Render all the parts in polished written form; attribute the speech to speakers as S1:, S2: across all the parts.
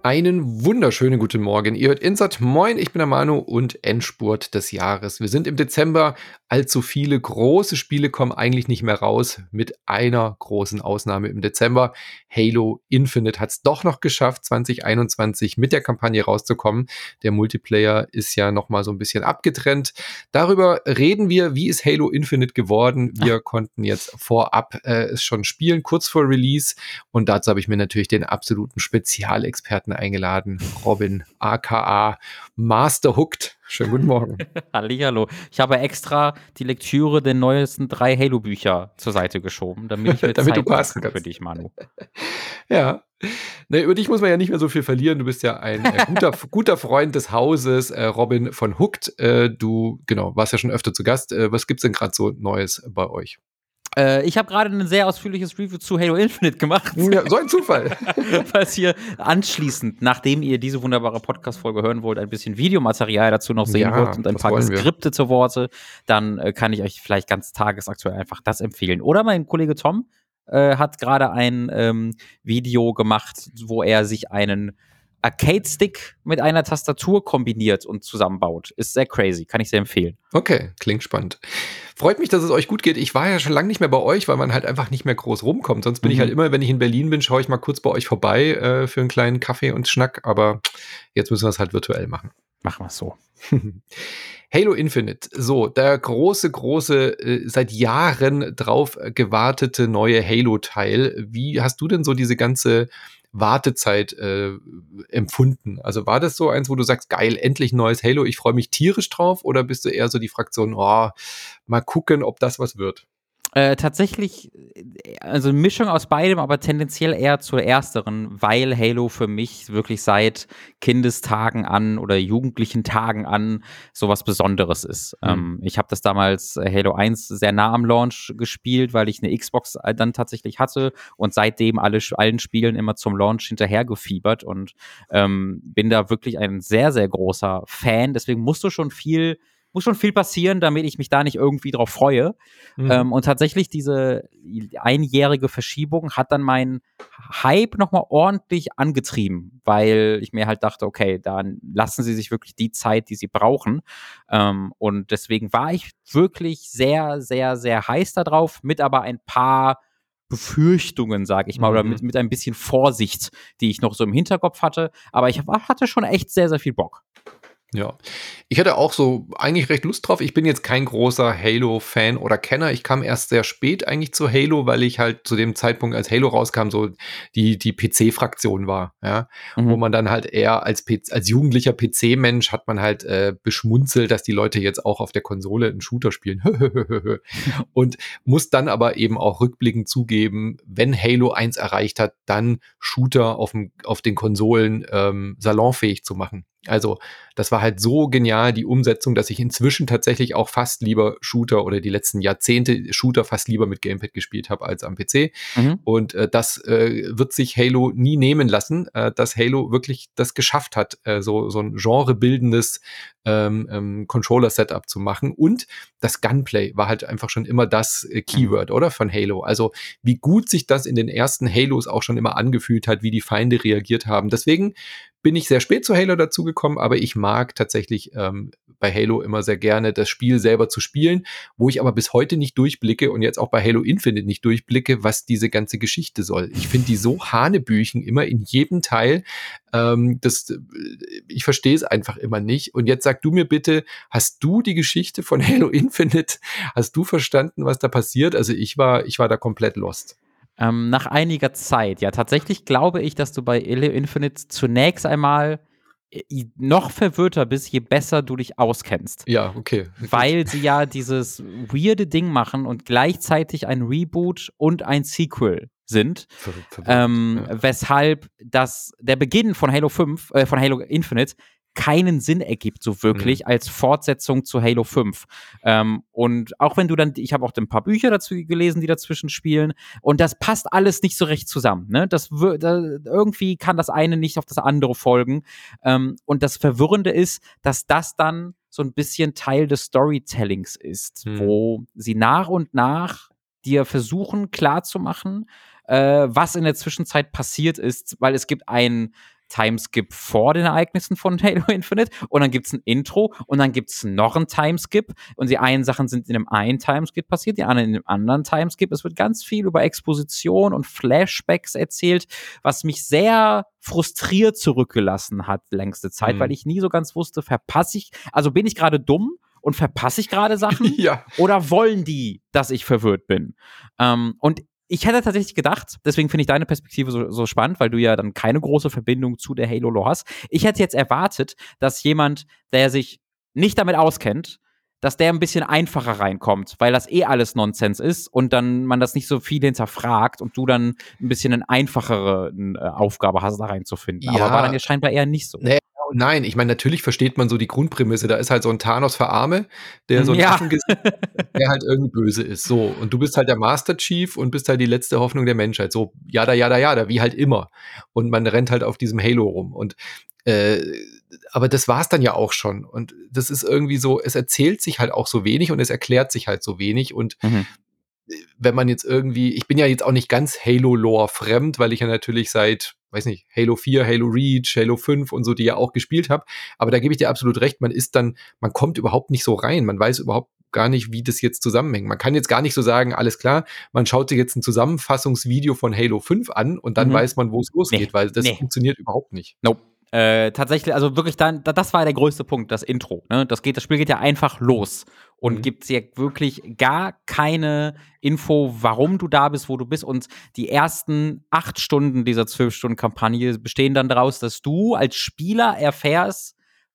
S1: Einen wunderschönen guten Morgen. Ihr hört Insert. Moin, ich bin der Manu und Endspurt des Jahres. Wir sind im Dezember. Allzu viele große Spiele kommen eigentlich nicht mehr raus. Mit einer großen Ausnahme im Dezember. Halo Infinite hat es doch noch geschafft, 2021 mit der Kampagne rauszukommen. Der Multiplayer ist ja noch mal so ein bisschen abgetrennt. Darüber reden wir. Wie ist Halo Infinite geworden? Wir konnten jetzt vorab es schon spielen, kurz vor Release. Und dazu habe ich mir natürlich den absoluten Spezialexperten eingeladen, Robin, aka Master Hooked. Schönen guten Morgen.
S2: Hallihallo. Ich habe extra die Lektüre der neuesten 3 Halo-Bücher zur Seite geschoben, damit ich mir
S1: Damit du
S2: Zeit
S1: passen
S2: machen für
S1: kannst.
S2: dich, Manu.
S1: Ja. Ne, über dich muss man ja nicht mehr so viel verlieren. Du bist ja ein guter Freund des Hauses, Robin von Hooked. Du, genau, warst ja schon öfter zu Gast. Was gibt's denn gerade so Neues bei euch?
S2: Ich habe gerade ein sehr ausführliches Review zu Halo Infinite gemacht.
S1: Ja, so ein Zufall.
S2: Falls ihr anschließend, nachdem ihr diese wunderbare Podcast-Folge hören wollt, ein bisschen Videomaterial dazu noch sehen
S1: Ja,
S2: wollt und ein
S1: das
S2: paar
S1: wollen wir.
S2: Skripte zu Worte, dann kann ich euch vielleicht ganz tagesaktuell einfach das empfehlen. Oder mein Kollege Tom hat gerade ein Video gemacht, wo er sich einen Arcade-Stick mit einer Tastatur kombiniert und zusammenbaut. Ist sehr crazy, kann ich sehr empfehlen.
S1: Okay, klingt spannend. Freut mich, dass es euch gut geht. Ich war ja schon lange nicht mehr bei euch, weil man halt einfach nicht mehr groß rumkommt. Sonst bin ich halt immer, wenn ich in Berlin bin, schaue ich mal kurz bei euch vorbei für einen kleinen Kaffee und Schnack. Aber jetzt müssen wir es halt virtuell machen.
S2: Machen wir es so.
S1: Halo Infinite, so, der große, seit Jahren drauf gewartete neue Halo-Teil. Wie hast du denn so diese ganze Wartezeit empfunden? Also war das so eins, wo du sagst, geil, endlich ein neues Halo, ich freue mich tierisch drauf? Oder bist du eher so die Fraktion, oh, mal gucken, ob das was wird?
S2: Tatsächlich, also eine Mischung aus beidem, aber tendenziell eher zur ersteren, weil Halo für mich wirklich seit Kindestagen an oder jugendlichen Tagen an sowas Besonderes ist. Ich habe das damals Halo 1 sehr nah am Launch gespielt, weil ich eine Xbox dann tatsächlich hatte und seitdem allen Spielen immer zum Launch hinterhergefiebert und bin da wirklich ein sehr, sehr großer Fan. Deswegen muss schon viel passieren, damit ich mich da nicht irgendwie drauf freue. Und tatsächlich diese einjährige Verschiebung hat dann meinen Hype nochmal ordentlich angetrieben, weil ich mir halt dachte, okay, dann lassen sie sich wirklich die Zeit, die sie brauchen. Und deswegen war ich wirklich sehr, sehr, sehr heiß da drauf, mit aber ein paar Befürchtungen, sage ich mal, oder mit ein bisschen Vorsicht, die ich noch so im Hinterkopf hatte. Aber ich hatte schon echt sehr, sehr viel Bock.
S1: Ja, ich hatte auch so eigentlich recht Lust drauf. Ich bin jetzt kein großer Halo-Fan oder Kenner. Ich kam erst sehr spät eigentlich zu Halo, weil ich halt zu dem Zeitpunkt, als Halo rauskam, so die PC-Fraktion war, ja, wo man dann halt eher als jugendlicher PC-Mensch hat man halt beschmunzelt, dass die Leute jetzt auch auf der Konsole einen Shooter spielen. Und muss dann aber eben auch rückblickend zugeben, wenn Halo 1 erreicht hat, dann Shooter auf den Konsolen salonfähig zu machen. Also das war halt so genial, die Umsetzung, dass ich inzwischen tatsächlich auch fast lieber Shooter oder die letzten Jahrzehnte Shooter fast lieber mit Gamepad gespielt habe als am PC. Und das wird sich Halo nie nehmen lassen, dass Halo wirklich das geschafft hat, so ein genrebildendes Controller-Setup zu machen. Und das Gunplay war halt einfach schon immer das Keyword, oder? Von Halo. Also wie gut sich das in den ersten Halos auch schon immer angefühlt hat, wie die Feinde reagiert haben. Deswegen bin ich sehr spät zu Halo dazugekommen, aber ich mag tatsächlich bei Halo immer sehr gerne das Spiel selber zu spielen, wo ich aber bis heute nicht durchblicke und jetzt auch bei Halo Infinite nicht durchblicke, was diese ganze Geschichte soll. Ich finde die so hanebüchen immer in jedem Teil. Ich verstehe es einfach immer nicht. Und jetzt sag du mir bitte, hast du die Geschichte von Halo Infinite, hast du verstanden, was da passiert? Also ich war da komplett lost.
S2: Nach einiger Zeit, ja, tatsächlich glaube ich, dass du bei Halo Infinite zunächst einmal noch verwirrter bist, je besser du dich auskennst.
S1: Ja, okay.
S2: Weil sie ja dieses weirde Ding machen und gleichzeitig ein Reboot und ein Sequel sind. Weshalb der Beginn von von Halo Infinite keinen Sinn ergibt, so wirklich, als Fortsetzung zu Halo 5. Und auch wenn ich habe auch ein paar Bücher dazu gelesen, die dazwischen spielen, und das passt alles nicht so recht zusammen. Ne? Irgendwie kann das eine nicht auf das andere folgen. Und das Verwirrende ist, dass das dann so ein bisschen Teil des Storytellings ist, wo sie nach und nach dir versuchen klarzumachen, was in der Zwischenzeit passiert ist, weil es gibt ein Timeskip vor den Ereignissen von Halo Infinite und dann gibt es ein Intro und dann gibt es noch ein Timeskip und die einen Sachen sind in dem einen Timeskip passiert, die anderen in dem anderen Timeskip. Es wird ganz viel über Exposition und Flashbacks erzählt, was mich sehr frustriert zurückgelassen hat längste Zeit, weil ich nie so ganz wusste, also bin ich gerade dumm und verpasse ich gerade Sachen?
S1: Ja.
S2: Oder wollen die, dass ich verwirrt bin? Und ich hätte tatsächlich gedacht, deswegen finde ich deine Perspektive so spannend, weil du ja dann keine große Verbindung zu der Halo-Lore hast. Ich hätte jetzt erwartet, dass jemand, der sich nicht damit auskennt, dass der ein bisschen einfacher reinkommt, weil das alles Nonsens ist und dann man das nicht so viel hinterfragt und du dann ein bisschen eine einfachere Aufgabe hast, da reinzufinden.
S1: Ja.
S2: Aber war dann ja scheinbar eher nicht so.
S1: Nee, nein, ich meine, natürlich versteht man so die Grundprämisse. Da ist halt so ein Thanos für Arme, der so ein Affengesicht, der halt irgendwie böse ist. So, und du bist halt der Master Chief und bist halt die letzte Hoffnung der Menschheit. So, jada, jada, jada, wie halt immer. Und man rennt halt auf diesem Halo rum. Und aber das war's dann ja auch schon. Und das ist irgendwie so, es erzählt sich halt auch so wenig und es erklärt sich halt so wenig. Und wenn man jetzt irgendwie, ich bin ja jetzt auch nicht ganz Halo-Lore fremd, weil ich ja natürlich seit, weiß nicht, Halo 4, Halo Reach, Halo 5 und so, die ja auch gespielt habe. Aber da gebe ich dir absolut recht, man kommt überhaupt nicht so rein. Man weiß überhaupt gar nicht, wie das jetzt zusammenhängt. Man kann jetzt gar nicht so sagen, alles klar, man schaut sich jetzt ein Zusammenfassungsvideo von Halo 5 an und dann weiß man, wo es losgeht, weil das funktioniert überhaupt nicht.
S2: Nope. Tatsächlich, also wirklich das war der größte Punkt, das Intro. Ne? Das Spiel geht ja einfach los und gibt dir wirklich gar keine Info, warum du da bist, wo du bist. Und die ersten 8 Stunden dieser 12-Stunden-Kampagne bestehen dann daraus, dass du als Spieler erfährst,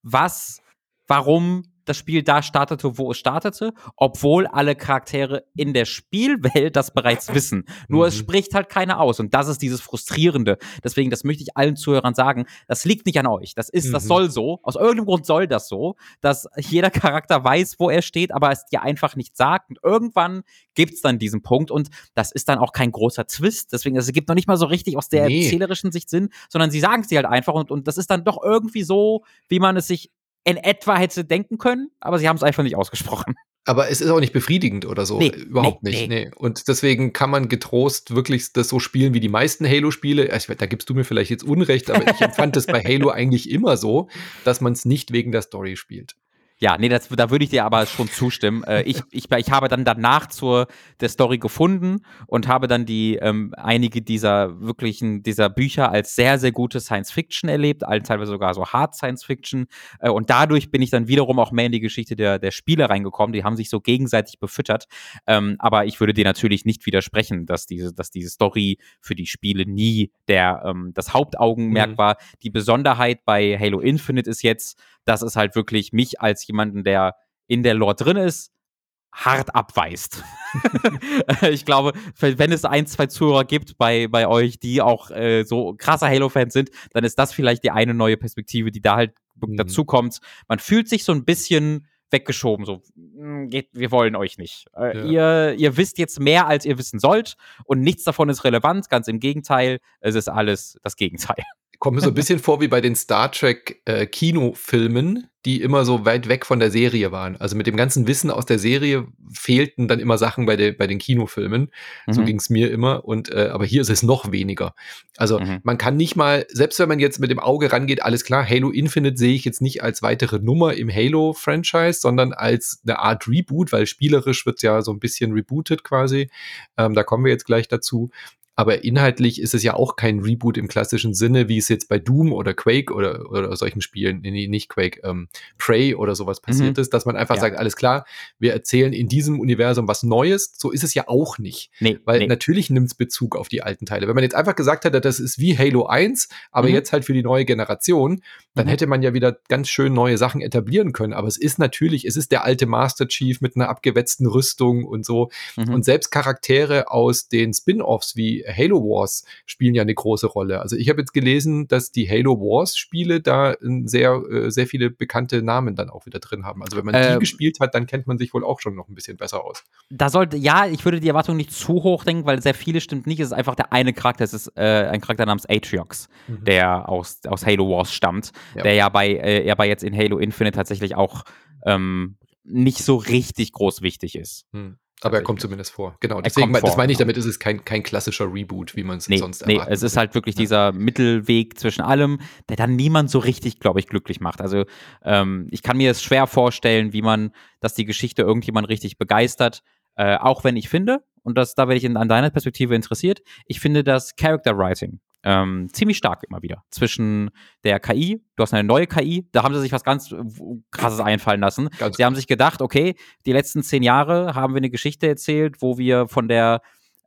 S2: warum das Spiel da startete, wo es startete, obwohl alle Charaktere in der Spielwelt das bereits wissen. Nur es spricht halt keiner aus. Und das ist dieses Frustrierende. Deswegen, das möchte ich allen Zuhörern sagen, das liegt nicht an euch. Das soll so. Aus irgendeinem Grund soll das so, dass jeder Charakter weiß, wo er steht, aber es dir einfach nicht sagt. Und irgendwann gibt's dann diesen Punkt. Und das ist dann auch kein großer Twist. Deswegen, es gibt noch nicht mal so richtig aus der erzählerischen Sicht Sinn, sondern sie sagen es dir halt einfach. Und das ist dann doch irgendwie so, wie man es sich in etwa hätte denken können, aber sie haben es einfach nicht ausgesprochen.
S1: Aber es ist auch nicht befriedigend oder so. Überhaupt nicht. Nee. Und deswegen kann man getrost wirklich das so spielen wie die meisten Halo-Spiele. Da gibst du mir vielleicht jetzt Unrecht, aber ich empfand es bei Halo eigentlich immer so, dass man es nicht wegen der Story spielt.
S2: Ja, nee, da würde ich dir aber schon zustimmen. Ich habe dann danach der Story gefunden und habe dann einige dieser Bücher als sehr, sehr gute Science-Fiction erlebt, teilweise sogar so Hard Science-Fiction. Und dadurch bin ich dann wiederum auch mehr in die Geschichte der Spiele reingekommen. Die haben sich so gegenseitig befüttert. Aber ich würde dir natürlich nicht widersprechen, dass diese Story für die Spiele nie das Hauptaugenmerk war. Die Besonderheit bei Halo Infinite ist jetzt, dass es halt wirklich mich als jemanden, der in der Lore drin ist, hart abweist. Ich glaube, wenn es 1, 2 Zuhörer gibt bei euch, die auch so krasse Halo-Fans sind, dann ist das vielleicht die eine neue Perspektive, die da halt dazu kommt. Man fühlt sich so ein bisschen weggeschoben, so, wir wollen euch nicht. Ihr wisst jetzt mehr, als ihr wissen sollt und nichts davon ist relevant, ganz im Gegenteil, es ist alles das Gegenteil.
S1: Kommt mir so ein bisschen vor wie bei den Star Trek Kinofilmen, die immer so weit weg von der Serie waren. Also mit dem ganzen Wissen aus der Serie fehlten dann immer Sachen bei den Kinofilmen. So ging's mir immer. Aber hier ist es noch weniger. Also man kann nicht mal, selbst wenn man jetzt mit dem Auge rangeht, alles klar, Halo Infinite sehe ich jetzt nicht als weitere Nummer im Halo-Franchise, sondern als eine Art Reboot, weil spielerisch wird's ja so ein bisschen rebootet quasi. Da kommen wir jetzt gleich dazu. Aber inhaltlich ist es ja auch kein Reboot im klassischen Sinne, wie es jetzt bei Doom oder Quake oder solchen Spielen, nee, nicht Quake, Prey oder sowas passiert ist, dass man einfach sagt, alles klar, wir erzählen in diesem Universum was Neues. So ist es ja auch nicht. Weil natürlich nimmt es Bezug auf die alten Teile. Wenn man jetzt einfach gesagt hätte, das ist wie Halo 1, aber jetzt halt für die neue Generation, dann hätte man ja wieder ganz schön neue Sachen etablieren können. Aber es ist der alte Master Chief mit einer abgewetzten Rüstung und so. Und selbst Charaktere aus den Spin-Offs wie Halo Wars spielen ja eine große Rolle. Also ich habe jetzt gelesen, dass die Halo Wars Spiele da sehr, sehr viele bekannte Namen dann auch wieder drin haben. Also wenn man die gespielt hat, dann kennt man sich wohl auch schon noch ein bisschen besser aus.
S2: Ich würde die Erwartung nicht zu hoch denken, weil sehr viele stimmt nicht. Es ist einfach der eine Charakter, es ist ein Charakter namens Atriox, der aus Halo Wars stammt, der ja bei jetzt in Halo Infinite tatsächlich auch nicht so richtig groß wichtig ist.
S1: Aber er kommt zumindest vor. Genau,
S2: Er
S1: deswegen,
S2: kommt vor,
S1: das meine ich
S2: genau.
S1: damit, ist es kein klassischer Reboot, wie man es
S2: Nee,
S1: sonst erwarten
S2: es ist
S1: würde.
S2: halt wirklich dieser Mittelweg zwischen allem, der dann niemand so richtig, glaube ich, glücklich macht. Also ich kann mir es schwer vorstellen, dass die Geschichte irgendjemand richtig begeistert, auch wenn ich finde, und da werde ich an deiner Perspektive interessiert, ich finde das Character Writing ziemlich stark immer wieder zwischen der KI, du hast eine neue KI, da haben sie sich was ganz Krasses einfallen lassen.
S1: Ganz
S2: Sie haben
S1: krass.
S2: sich gedacht, okay, die letzten 10 Jahre haben wir eine Geschichte erzählt, wo wir von der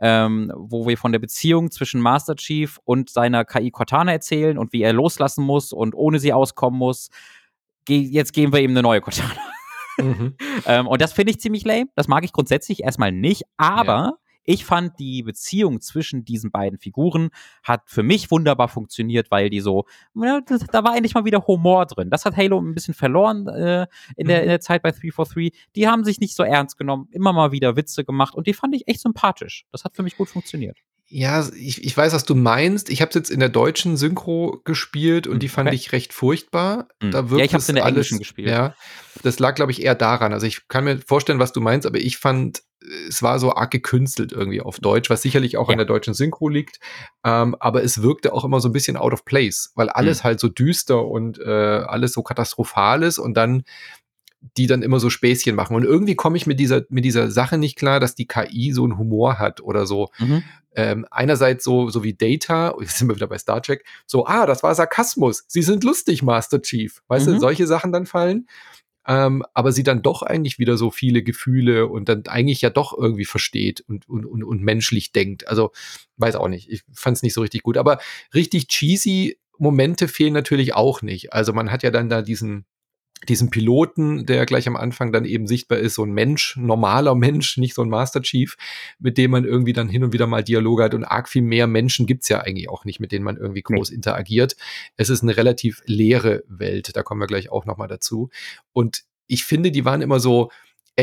S2: Beziehung zwischen Master Chief und seiner KI Cortana erzählen und wie er loslassen muss und ohne sie auskommen muss. Jetzt geben wir ihm eine neue Cortana.
S1: Mhm.
S2: Und das finde ich ziemlich lame. Das mag ich grundsätzlich erstmal nicht, aber ich fand, die Beziehung zwischen diesen beiden Figuren hat für mich wunderbar funktioniert, weil die so, da war endlich mal wieder Humor drin. Das hat Halo ein bisschen verloren in der Zeit bei 343. Die haben sich nicht so ernst genommen, immer mal wieder Witze gemacht und die fand ich echt sympathisch. Das hat für mich gut funktioniert.
S1: Ja, ich weiß, was du meinst. Ich habe es jetzt in der deutschen Synchro gespielt und die fand ich recht furchtbar. Da wirkt
S2: ich habe es in der
S1: alles,
S2: englischen gespielt.
S1: Ja, das lag, glaube ich, eher daran. Also ich kann mir vorstellen, was du meinst, aber ich fand, es war so arg gekünstelt irgendwie auf Deutsch, was sicherlich auch an der deutschen Synchro liegt. Aber es wirkte auch immer so ein bisschen out of place, weil alles halt so düster und alles so katastrophal ist und dann die dann immer so Späßchen machen. Und irgendwie komme ich mit dieser Sache nicht klar, dass die KI so einen Humor hat oder so. Einerseits so wie Data, jetzt sind wir wieder bei Star Trek, so, das war Sarkasmus. Sie sind lustig, Master Chief. Weißt du, solche Sachen dann fallen. Aber sie dann doch eigentlich wieder so viele Gefühle und dann eigentlich ja doch irgendwie versteht und menschlich denkt. Also, weiß auch nicht. Ich fand es nicht so richtig gut. Aber richtig cheesy Momente fehlen natürlich auch nicht. Also man hat ja dann da diesen Piloten, der gleich am Anfang dann eben sichtbar ist, so ein Mensch, normaler Mensch, nicht so ein Master Chief, mit dem man irgendwie dann hin und wieder mal Dialoge hat und arg viel mehr Menschen gibt's ja eigentlich auch nicht, mit denen man irgendwie groß interagiert. Es ist eine relativ leere Welt, da kommen wir gleich auch noch mal dazu. Und ich finde, sie waren immer so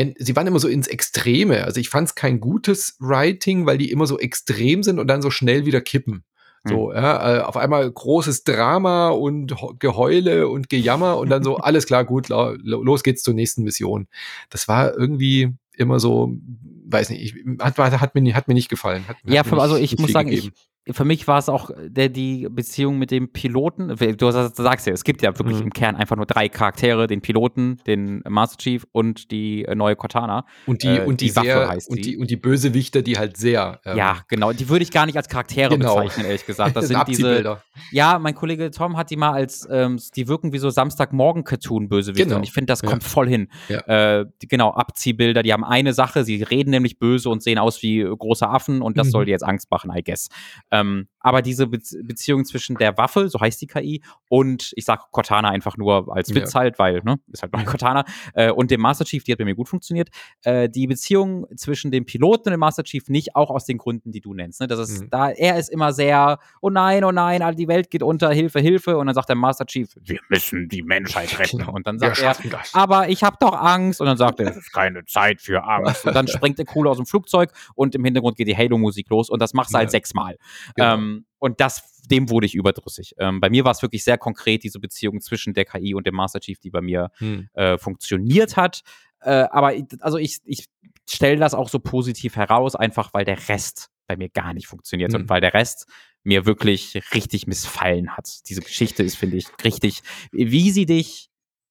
S1: ins Extreme. Also ich fand es kein gutes Writing, weil die immer so extrem sind und dann so schnell wieder kippen. So, auf einmal großes Drama und Geheule und Gejammer und dann so, alles klar, gut, los geht's zur nächsten Mission. Das war irgendwie immer so, weiß nicht, hat mir nicht gefallen.
S2: Ich muss sagen, für mich war es auch die Beziehung mit dem Piloten. Du sagst ja, es gibt ja wirklich im Kern einfach nur 3 Charaktere: den Piloten, den Master Chief und die neue Cortana.
S1: Und die Waffe heißt sie. Und die Bösewichter, die halt sehr.
S2: Ja, genau. Die würde ich gar nicht als Charaktere bezeichnen, ehrlich gesagt. Das sind diese. Ja, mein Kollege Tom hat die mal als, die wirken wie so Samstagmorgen-Cartoon-Bösewichte. Genau. Und ich finde, das kommt voll hin. Ja. Genau, Abziehbilder, die haben eine Sache, sie reden nämlich böse und sehen aus wie große Affen und das soll dir jetzt Angst machen, I guess. Aber diese Beziehung zwischen der Waffe, so heißt die KI, und ich sag Cortana einfach nur als Witz halt, weil, ist halt neue Cortana, und dem Master Chief, die hat bei mir gut funktioniert. Die Beziehung zwischen dem Piloten und dem Master Chief nicht auch aus den Gründen, die du nennst. Ne? Das ist, er ist immer sehr, oh nein, die Welt geht unter, Hilfe, Hilfe. Und dann sagt der Master Chief, wir müssen die Menschheit retten. Und dann sagt er, aber ich habe doch Angst. Und dann sagt er, es ist keine Zeit für Angst. Und dann springt der Coole aus dem Flugzeug und im Hintergrund geht die Halo-Musik los und das machst du halt 6-mal. Genau. Und dem wurde ich überdrüssig. Bei mir war es wirklich sehr konkret, diese Beziehung zwischen der KI und dem Master Chief, die bei mir funktioniert hat. Aber ich stelle das auch so positiv heraus, einfach weil der Rest bei mir gar nicht funktioniert und weil der Rest mir wirklich richtig missfallen hat. Diese Geschichte ist, finde ich, richtig, wie sie dich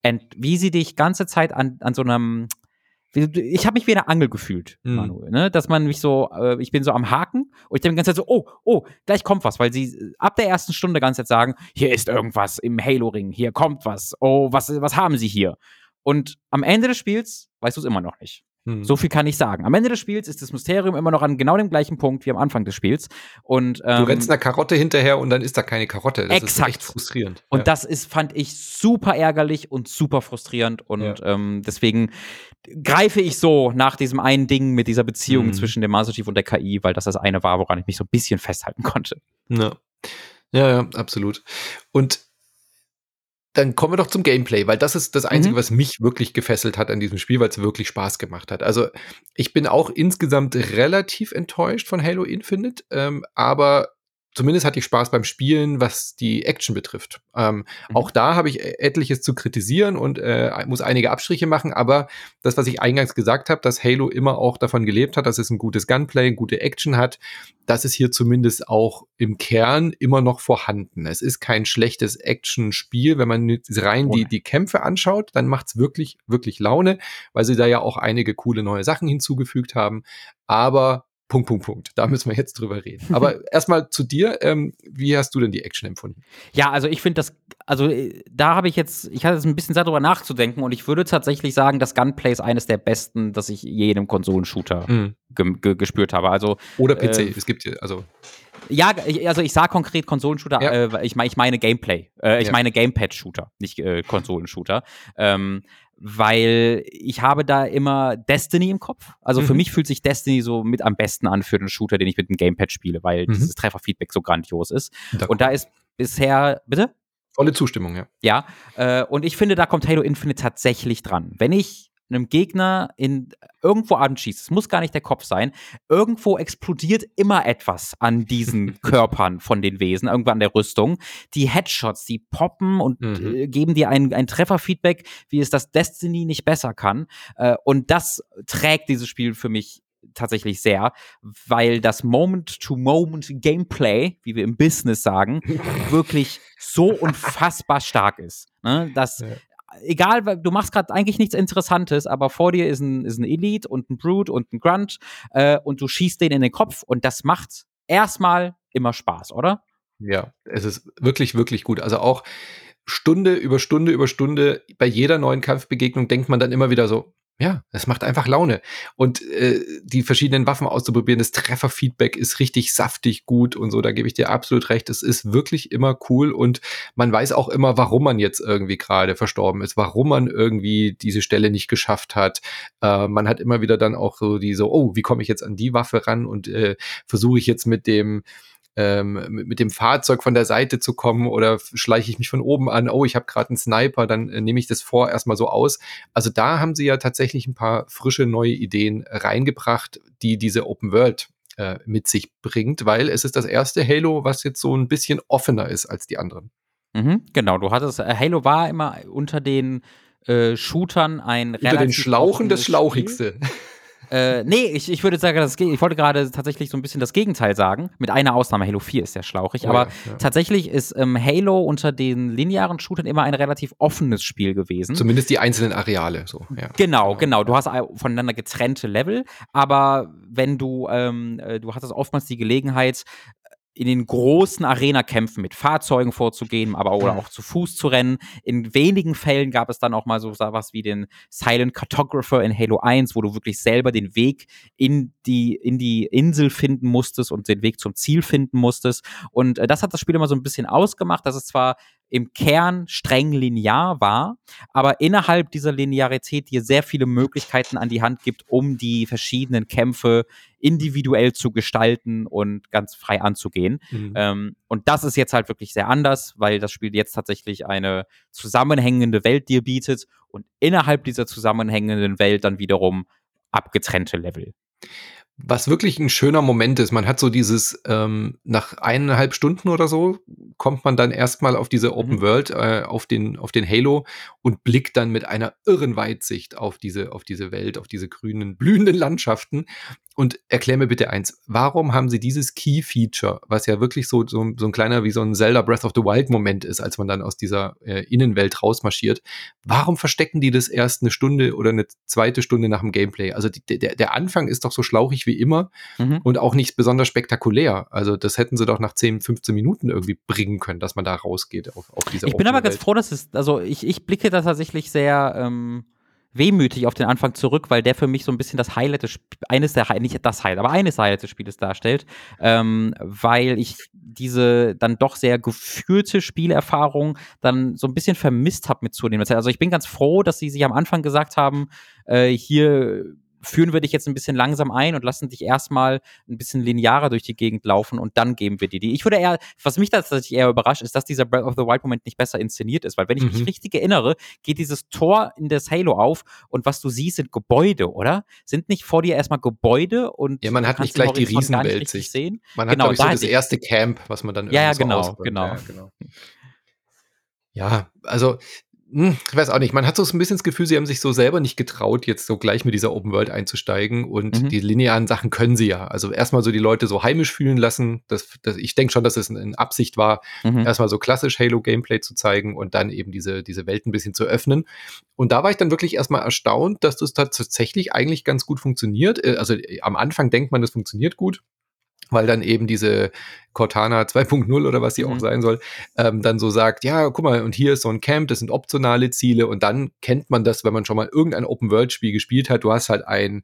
S2: ganze Zeit an so einem. Ich habe mich wie eine Angel gefühlt, Manuel, ne? Dass man mich so, ich bin so am Haken und ich denke die ganze Zeit so, oh, gleich kommt was, weil sie ab der ersten Stunde die ganze Zeit sagen, hier ist irgendwas im Halo-Ring, hier kommt was, oh, was haben sie hier? Und am Ende des Spiels weißt du es immer noch nicht. So viel kann ich sagen. Am Ende des Spiels ist das Mysterium immer noch an genau dem gleichen Punkt wie am Anfang des Spiels. Und,
S1: du rennst einer Karotte hinterher und dann ist da keine Karotte. Das ist echt frustrierend.
S2: Und das fand ich super ärgerlich und super frustrierend. Und deswegen greife ich so nach diesem einen Ding mit dieser Beziehung zwischen dem Master Chief und der KI, weil das eine war, woran ich mich so ein bisschen festhalten konnte.
S1: Ja, absolut. Und dann kommen wir doch zum Gameplay, weil das ist das Einzige, was mich wirklich gefesselt hat an diesem Spiel, weil es wirklich Spaß gemacht hat. Also ich bin auch insgesamt relativ enttäuscht von Halo Infinite, aber zumindest hatte ich Spaß beim Spielen, was die Action betrifft. Auch da habe ich etliches zu kritisieren und muss einige Abstriche machen, aber das, was ich eingangs gesagt habe, dass Halo immer auch davon gelebt hat, dass es ein gutes Gunplay, eine gute Action hat, das ist hier zumindest auch im Kern immer noch vorhanden. Es ist kein schlechtes Action-Spiel. Wenn man rein die Kämpfe anschaut, dann macht's wirklich, wirklich Laune, weil sie da ja auch einige coole neue Sachen hinzugefügt haben. Aber Punkt. Da müssen wir jetzt drüber reden. Aber erstmal zu dir. Wie hast du denn die Action empfunden?
S2: Ja, also ich finde da habe ich hatte jetzt ein bisschen Zeit drüber nachzudenken und ich würde tatsächlich sagen, das Gunplay ist eines der besten, das ich je in einem Konsolenshooter gespürt habe. Also,
S1: oder PC, es gibt hier, also.
S2: Ja, also ich sage konkret Konsolenshooter,
S1: Ja.
S2: ich meine Gameplay. Ich meine Gamepad-Shooter, nicht Konsolenshooter. Weil ich habe da immer Destiny im Kopf. Also für mich fühlt sich Destiny so mit am besten an für einen Shooter, den ich mit dem Gamepad spiele, weil dieses Trefferfeedback so grandios ist. Und da ist bisher, bitte?
S1: Volle Zustimmung, ja.
S2: Ja, und ich finde, da kommt Halo Infinite tatsächlich dran. Wenn ich einem Gegner irgendwo anschießt, es muss gar nicht der Kopf sein, irgendwo explodiert immer etwas an diesen Körpern von den Wesen, irgendwo an der Rüstung. Die Headshots, die poppen und geben dir ein Trefferfeedback, wie es das Destiny nicht besser kann. Und das trägt dieses Spiel für mich tatsächlich sehr, weil das Moment-to-Moment-Gameplay, wie wir im Business sagen, wirklich so unfassbar stark ist. Ne? Egal, du machst gerade eigentlich nichts Interessantes, aber vor dir ist ein Elite und ein Brute und ein Grunt und du schießt den in den Kopf und das macht erstmal immer Spaß, oder?
S1: Ja, es ist wirklich, wirklich gut. Also auch Stunde über Stunde über Stunde bei jeder neuen Kampfbegegnung denkt man dann immer wieder so, ja, es macht einfach Laune. Und die verschiedenen Waffen auszuprobieren, das Trefferfeedback ist richtig saftig gut und so, da gebe ich dir absolut recht. Es ist wirklich immer cool und man weiß auch immer, warum man jetzt irgendwie gerade verstorben ist, warum man irgendwie diese Stelle nicht geschafft hat. Man hat immer wieder dann auch so wie komme ich jetzt an die Waffe ran und versuche ich jetzt mit dem Fahrzeug von der Seite zu kommen oder schleiche ich mich von oben an, ich habe gerade einen Sniper, dann nehme ich das erstmal so aus. Also da haben sie ja tatsächlich ein paar frische neue Ideen reingebracht, die diese Open World mit sich bringt, weil es ist das erste Halo, was jetzt so ein bisschen offener ist als die anderen.
S2: Genau, Halo war immer unter den Shootern ein relativ
S1: unter den Schlauchen das Schlauchigste.
S2: Spiel. Nee, ich würde sagen, ich wollte gerade tatsächlich so ein bisschen das Gegenteil sagen. Mit einer Ausnahme, Halo 4 ist sehr schlauchig. Aber tatsächlich ist Halo unter den linearen Shootern immer ein relativ offenes Spiel gewesen.
S1: Zumindest die einzelnen Areale. So. Ja.
S2: Genau. Du hast voneinander getrennte Level. Aber wenn du hattest oftmals die Gelegenheit, in den großen Arena-Kämpfen mit Fahrzeugen vorzugehen, aber auch zu Fuß zu rennen. In wenigen Fällen gab es dann auch mal so was wie den Silent Cartographer in Halo 1, wo du wirklich selber den Weg in die Insel finden musstest und den Weg zum Ziel finden musstest. Und das hat das Spiel immer so ein bisschen ausgemacht, dass es zwar im Kern streng linear war, aber innerhalb dieser Linearität dir sehr viele Möglichkeiten an die Hand gibt, um die verschiedenen Kämpfe individuell zu gestalten und ganz frei anzugehen. Und das ist jetzt halt wirklich sehr anders, weil das Spiel jetzt tatsächlich eine zusammenhängende Welt dir bietet und innerhalb dieser zusammenhängenden Welt dann wiederum abgetrennte Level.
S1: Was wirklich ein schöner Moment ist, man hat so dieses, nach 1,5 Stunden oder so, kommt man dann erstmal auf diese Open World, auf den Halo und blickt dann mit einer irren Weitsicht auf diese Welt, auf diese grünen, blühenden Landschaften. Und erklär mir bitte eins, warum haben sie dieses Key-Feature, was ja wirklich so ein kleiner, wie so ein Zelda Breath of the Wild-Moment ist, als man dann aus dieser Innenwelt rausmarschiert, warum verstecken die das erst eine Stunde oder eine zweite Stunde nach dem Gameplay? Also der Anfang ist doch so schlauchig wie immer und auch nicht besonders spektakulär. Also das hätten sie doch nach 10, 15 Minuten irgendwie bringen können, dass man da rausgeht auf diese
S2: Ich bin aber
S1: Welt.
S2: ganz froh, dass ich blicke da tatsächlich sehr wehmütig auf den Anfang zurück, weil der für mich so ein bisschen das Highlight eines Highlight des Spieles darstellt, weil ich diese dann doch sehr geführte Spielerfahrung dann so ein bisschen vermisst habe mit zunehmender Zeit. Also ich bin ganz froh, dass sie sich am Anfang gesagt haben, hier führen wir dich jetzt ein bisschen langsam ein und lassen dich erstmal ein bisschen linearer durch die Gegend laufen und dann geben wir dir die. Ich würde eher, was mich tatsächlich eher überrascht, ist, dass dieser Breath of the Wild-Moment nicht besser inszeniert ist, weil wenn ich mich richtig erinnere, geht dieses Tor in das Halo auf und was du siehst, sind Gebäude, oder? Sind nicht vor dir erstmal Gebäude und
S1: ja, man hat nicht gleich die Riesenwelt
S2: sehen?
S1: Man hat, glaube ich, so das erste Camp, was man dann
S2: irgendwie
S1: so
S2: genau.
S1: Ja, genau. Ja, also, ich weiß auch nicht. Man hat so ein bisschen das Gefühl, sie haben sich so selber nicht getraut, jetzt so gleich mit dieser Open World einzusteigen und die linearen Sachen können sie ja. Also erstmal so die Leute so heimisch fühlen lassen. Ich denke schon, dass es in Absicht war, erstmal so klassisch Halo-Gameplay zu zeigen und dann eben diese Welt ein bisschen zu öffnen. Und da war ich dann wirklich erstmal erstaunt, dass das tatsächlich eigentlich ganz gut funktioniert. Also am Anfang denkt man, das funktioniert gut, weil dann eben diese Cortana 2.0 oder was sie auch sein soll, dann so sagt, ja, guck mal, und hier ist so ein Camp, das sind optionale Ziele und dann kennt man das, wenn man schon mal irgendein Open-World-Spiel gespielt hat, du hast halt ein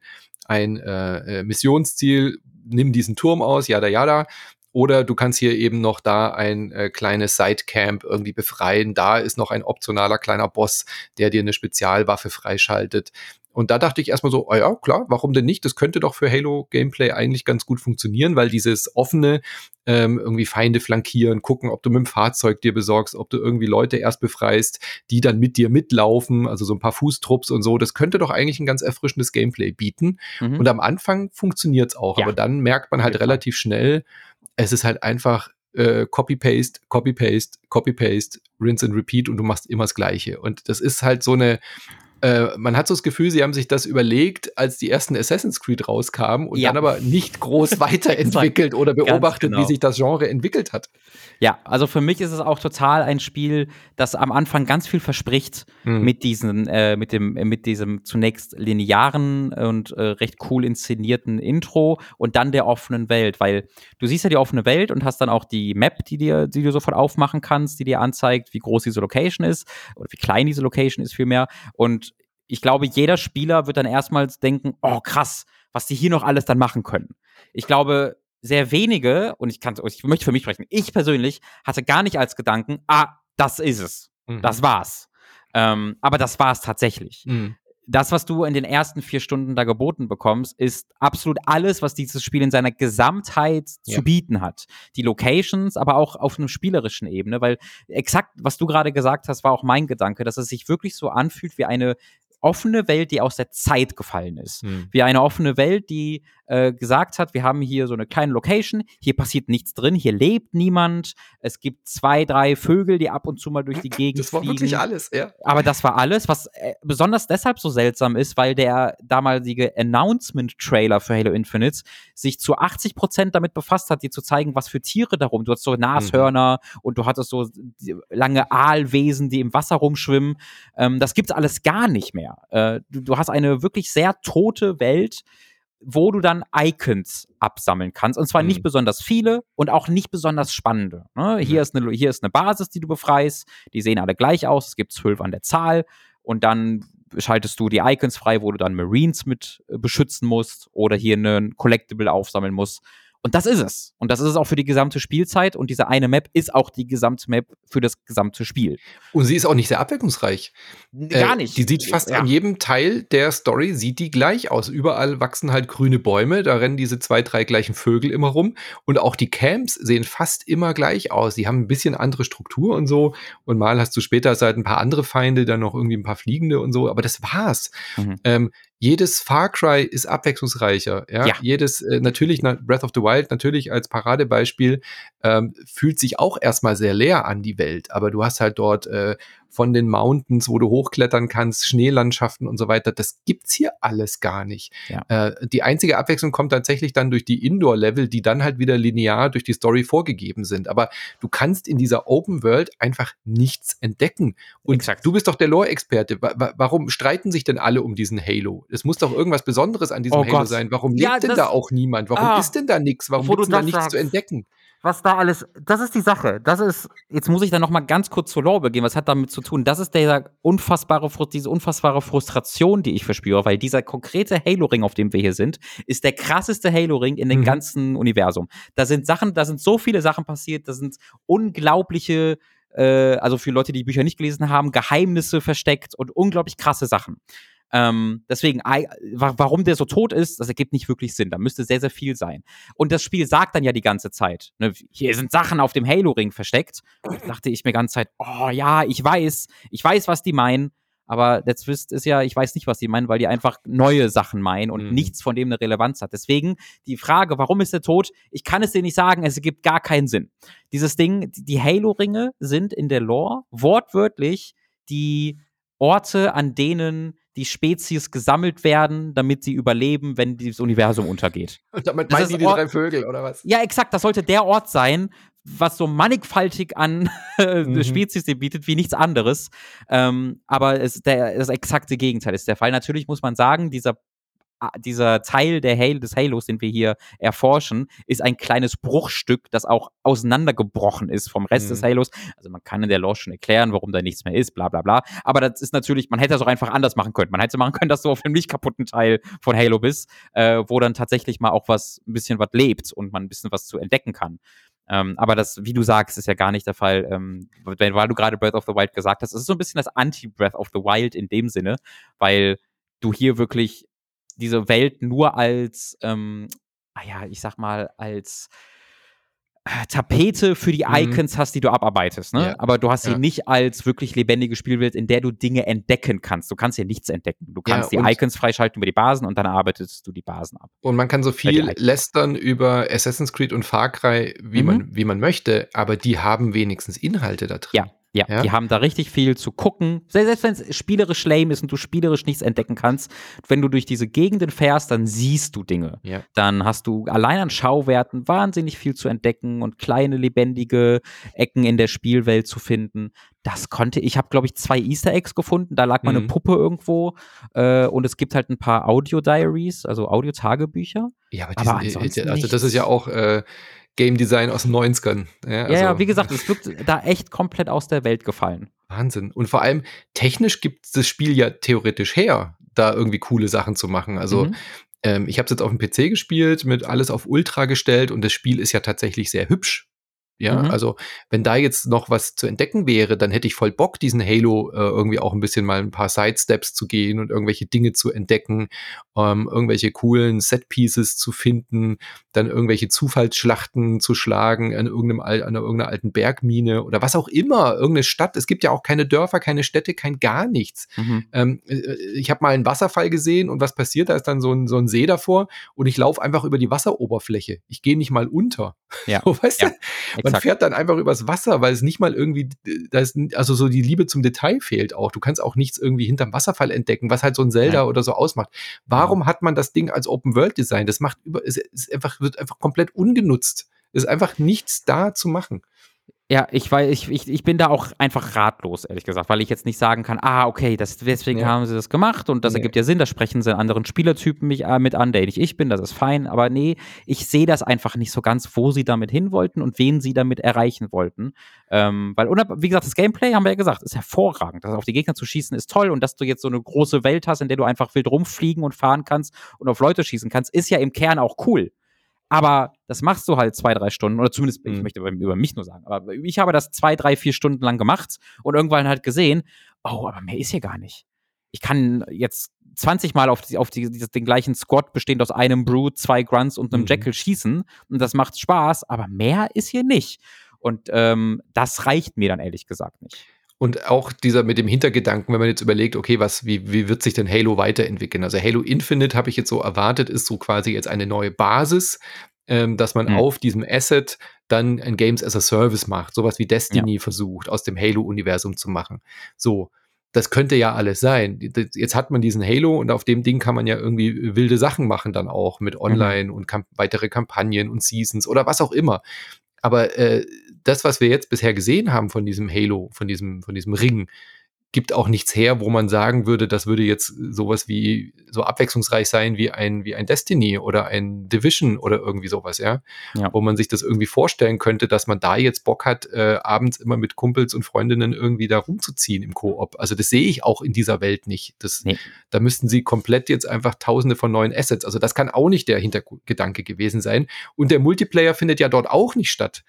S1: Missionsziel, nimm diesen Turm aus, yada yada, oder du kannst hier eben noch da ein kleines Sidecamp irgendwie befreien, da ist noch ein optionaler kleiner Boss, der dir eine Spezialwaffe freischaltet. Und da dachte ich erstmal so, oh ja, klar, warum denn nicht? Das könnte doch für Halo-Gameplay eigentlich ganz gut funktionieren, weil dieses offene, irgendwie Feinde flankieren, gucken, ob du mit dem Fahrzeug dir besorgst, ob du irgendwie Leute erst befreist, die dann mit dir mitlaufen, also so ein paar Fußtrupps und so, das könnte doch eigentlich ein ganz erfrischendes Gameplay bieten. Und am Anfang funktioniert's auch, aber dann merkt man halt relativ schnell, es ist halt einfach Copy-Paste, Copy-Paste, Copy-Paste, Rinse and Repeat und du machst immer das Gleiche. Und das ist halt so eine man hat so das Gefühl, sie haben sich das überlegt, als die ersten Assassin's Creed rauskamen und dann aber nicht groß weiterentwickelt oder beobachtet, wie sich das Genre entwickelt hat.
S2: Ja, also für mich ist es auch total ein Spiel, das am Anfang ganz viel verspricht mit diesem zunächst linearen und recht cool inszenierten Intro und dann der offenen Welt, weil du siehst ja die offene Welt und hast dann auch die Map, die du sofort aufmachen kannst, die dir anzeigt, wie groß diese Location ist oder wie klein diese Location ist vielmehr. Und ich glaube, jeder Spieler wird dann erstmals denken, oh krass, was die hier noch alles dann machen können. Ich glaube, sehr wenige, und ich möchte für mich sprechen, ich persönlich hatte gar nicht als Gedanken, das ist es. Das war's. Aber das war's tatsächlich. Das, was du in den ersten 4 Stunden da geboten bekommst, ist absolut alles, was dieses Spiel in seiner Gesamtheit zu bieten hat. Die Locations, aber auch auf einer spielerischen Ebene, weil exakt, was du gerade gesagt hast, war auch mein Gedanke, dass es sich wirklich so anfühlt wie eine offene Welt, die aus der Zeit gefallen ist. Wie eine offene Welt, die gesagt hat, wir haben hier so eine kleine Location, hier passiert nichts drin, hier lebt niemand, es gibt 2, 3 Vögel, die ab und zu mal durch die Gegend fliegen. Das war
S1: wirklich alles, ja.
S2: Aber das war alles, was besonders deshalb so seltsam ist, weil der damalige Announcement-Trailer für Halo Infinite sich zu 80% damit befasst hat, dir zu zeigen, was für Tiere darum. Du hast so Nashörner und du hattest so lange Aalwesen, die im Wasser rumschwimmen. Das gibt's alles gar nicht mehr. Du hast eine wirklich sehr tote Welt, wo du dann Icons absammeln kannst. Und zwar nicht besonders viele und auch nicht besonders spannende. Ne? Hier ist eine Basis, die du befreist. Die sehen alle gleich aus. Es gibt 12 an der Zahl. Und dann schaltest du die Icons frei, wo du dann Marines mit beschützen musst oder hier einen Collectible aufsammeln musst. Und das ist es. Und das ist es auch für die gesamte Spielzeit. Und diese eine Map ist auch die gesamte Map für das gesamte Spiel.
S1: Und sie ist auch nicht sehr abwechslungsreich.
S2: Gar nicht.
S1: Die sieht fast an jedem Teil der Story sieht die gleich aus. Überall wachsen halt grüne Bäume. Da rennen diese 2, 3 gleichen Vögel immer rum. Und auch die Camps sehen fast immer gleich aus. Die haben ein bisschen andere Struktur und so. Und mal hast du später halt ein paar andere Feinde, dann noch irgendwie ein paar Fliegende und so. Aber das war's. Jedes Far Cry ist abwechslungsreicher. Ja? Jedes, natürlich, Breath of the Wild, natürlich als Paradebeispiel, fühlt sich auch erstmal sehr leer an, die Welt. Aber du hast halt dort von den Mountains, wo du hochklettern kannst, Schneelandschaften und so weiter. Das gibt's hier alles gar nicht. Die einzige Abwechslung kommt tatsächlich dann durch die Indoor-Level, die dann halt wieder linear durch die Story vorgegeben sind. Aber du kannst in dieser Open World einfach nichts entdecken. Und du bist doch der Lore-Experte. Warum streiten sich denn alle um diesen Halo? Es muss doch irgendwas Besonderes an diesem Halo sein. Warum lebt denn da auch niemand? Warum ist denn da nichts? Warum gibt es da nichts zu entdecken?
S2: Was da alles, das ist die Sache. Jetzt muss ich da noch mal ganz kurz zur Lore gehen. Was hat damit zu tun? Das ist diese unfassbare Frustration, die ich verspüre, weil dieser konkrete Halo-Ring, auf dem wir hier sind, ist der krasseste Halo-Ring in dem ganzen Universum. Da sind so viele Sachen passiert, da sind unglaubliche, also für Leute, die Bücher nicht gelesen haben, Geheimnisse versteckt und unglaublich krasse Sachen. Deswegen, warum der so tot ist, das ergibt nicht wirklich Sinn. Da müsste sehr, sehr viel sein. Und das Spiel sagt dann ja die ganze Zeit, ne, hier sind Sachen auf dem Halo-Ring versteckt. Und da dachte ich mir die ganze Zeit, oh ja, ich weiß, was die meinen. Aber der Twist ist ja, ich weiß nicht, was die meinen, weil die einfach neue Sachen meinen und nichts von dem eine Relevanz hat. Deswegen die Frage, warum ist er tot? Ich kann es dir nicht sagen, es ergibt gar keinen Sinn. Dieses Ding, die Halo-Ringe sind in der Lore wortwörtlich die Orte, an denen die Spezies gesammelt werden, damit sie überleben, wenn dieses Universum untergeht.
S1: Und damit meinen die 3 Vögel, oder was?
S2: Ja, exakt, das sollte der Ort sein, was so mannigfaltig an Spezies dir bietet, wie nichts anderes. Aber das exakte Gegenteil ist der Fall. Natürlich muss man sagen, dieser Teil des Halos, den wir hier erforschen, ist ein kleines Bruchstück, das auch auseinandergebrochen ist vom Rest des Halos. Also man kann in der Lore schon erklären, warum da nichts mehr ist, bla bla bla. Aber das ist natürlich, man hätte das auch einfach anders machen können. Man hätte machen können, dass du auf dem nicht kaputten Teil von Halo bist, wo dann tatsächlich mal auch ein bisschen was lebt und man ein bisschen was zu entdecken kann. Aber das, wie du sagst, ist ja gar nicht der Fall, weil du gerade Breath of the Wild gesagt hast. Es ist so ein bisschen das Anti-Breath of the Wild in dem Sinne, weil du hier wirklich diese Welt nur als, ich sag mal, als Tapete für die Icons hast, die du abarbeitest, ne? Ja. Aber du hast sie nicht als wirklich lebendige Spielwelt, in der du Dinge entdecken kannst. Du kannst hier nichts entdecken. Du kannst die Icons freischalten über die Basen und dann arbeitest du die Basen ab.
S1: Und man kann so viel lästern über Assassin's Creed und Far Cry, wie man möchte, aber die haben wenigstens Inhalte da drin.
S2: Ja, die haben da richtig viel zu gucken. Selbst wenn es spielerisch lame ist und du spielerisch nichts entdecken kannst, wenn du durch diese Gegenden fährst, dann siehst du Dinge. Ja. Dann hast du allein an Schauwerten wahnsinnig viel zu entdecken und kleine, lebendige Ecken in der Spielwelt zu finden. Ich habe, glaube ich, 2 Easter Eggs gefunden. Da lag mal eine Puppe irgendwo. Und es gibt halt ein paar Audio-Diaries, also Audio-Tagebücher.
S1: Ja, aber das ist ja auch Game Design aus den 90ern.
S2: Ja, wie gesagt, es wirkt da echt komplett aus der Welt gefallen.
S1: Wahnsinn. Und vor allem, technisch gibt das Spiel ja theoretisch her, da irgendwie coole Sachen zu machen. Also ich habe es jetzt auf dem PC gespielt, mit alles auf Ultra gestellt und das Spiel ist ja tatsächlich sehr hübsch. Ja, also wenn da jetzt noch was zu entdecken wäre, dann hätte ich voll Bock, diesen Halo irgendwie auch ein bisschen mal ein paar Sidesteps zu gehen und irgendwelche Dinge zu entdecken, irgendwelche coolen Setpieces zu finden, dann irgendwelche Zufallsschlachten zu schlagen an irgendeiner alten Bergmine oder was auch immer, irgendeine Stadt. Es gibt ja auch keine Dörfer, keine Städte, kein gar nichts. Ich habe mal einen Wasserfall gesehen und was passiert? Da ist dann so ein See davor und ich laufe einfach über die Wasseroberfläche. Ich gehe nicht mal unter.
S2: Ja.
S1: So, weißt du? Man fährt dann einfach übers Wasser, weil es nicht mal irgendwie, also so die Liebe zum Detail fehlt auch. Du kannst auch nichts irgendwie hinterm Wasserfall entdecken, was halt so ein Zelda oder so ausmacht. Warum hat man das Ding als Open-World-Design? Das wird einfach komplett ungenutzt. Es ist einfach nichts da zu machen.
S2: Ja, ich bin da auch einfach ratlos, ehrlich gesagt, weil ich jetzt nicht sagen kann, okay, deswegen haben sie das gemacht und das ergibt ja Sinn, da sprechen sie einen anderen Spielertypen mich mit an, der nicht ich bin, das ist fein, aber nee, ich sehe das einfach nicht so ganz, wo sie damit hin wollten und wen sie damit erreichen wollten, wie gesagt, das Gameplay, haben wir ja gesagt, ist hervorragend, das auf die Gegner zu schießen ist toll und dass du jetzt so eine große Welt hast, in der du einfach wild rumfliegen und fahren kannst und auf Leute schießen kannst, ist ja im Kern auch cool. Aber das machst du halt 2-3 Stunden, oder zumindest, ich möchte über mich nur sagen, aber ich habe das 2-3-4 Stunden lang gemacht und irgendwann halt gesehen, aber mehr ist hier gar nicht. Ich kann jetzt 20 Mal auf den gleichen Squad bestehend aus einem Brute, 2 Grunts und einem Jackal schießen und das macht Spaß, aber mehr ist hier nicht. Und das reicht mir dann ehrlich gesagt nicht.
S1: Und auch dieser mit dem Hintergedanken, wenn man jetzt überlegt, okay, wie wird sich denn Halo weiterentwickeln? Also Halo Infinite, habe ich jetzt so erwartet, ist so quasi jetzt eine neue Basis, dass man auf diesem Asset dann ein Games as a Service macht, sowas wie Destiny versucht, aus dem Halo-Universum zu machen. So, das könnte ja alles sein. Jetzt hat man diesen Halo und auf dem Ding kann man ja irgendwie wilde Sachen machen dann auch mit Online und weitere Kampagnen und Seasons oder was auch immer. Aber das, was wir jetzt bisher gesehen haben von diesem Halo, von diesem Ring, gibt auch nichts her, wo man sagen würde, das würde jetzt sowas wie so abwechslungsreich sein wie ein Destiny oder ein Division oder irgendwie sowas, wo man sich das irgendwie vorstellen könnte, dass man da jetzt Bock hat, abends immer mit Kumpels und Freundinnen irgendwie da rumzuziehen im Koop. Also das sehe ich auch in dieser Welt nicht. Da müssten sie komplett jetzt einfach tausende von neuen Assets, also das kann auch nicht der Hintergedanke gewesen sein. Und der Multiplayer findet ja dort auch nicht statt.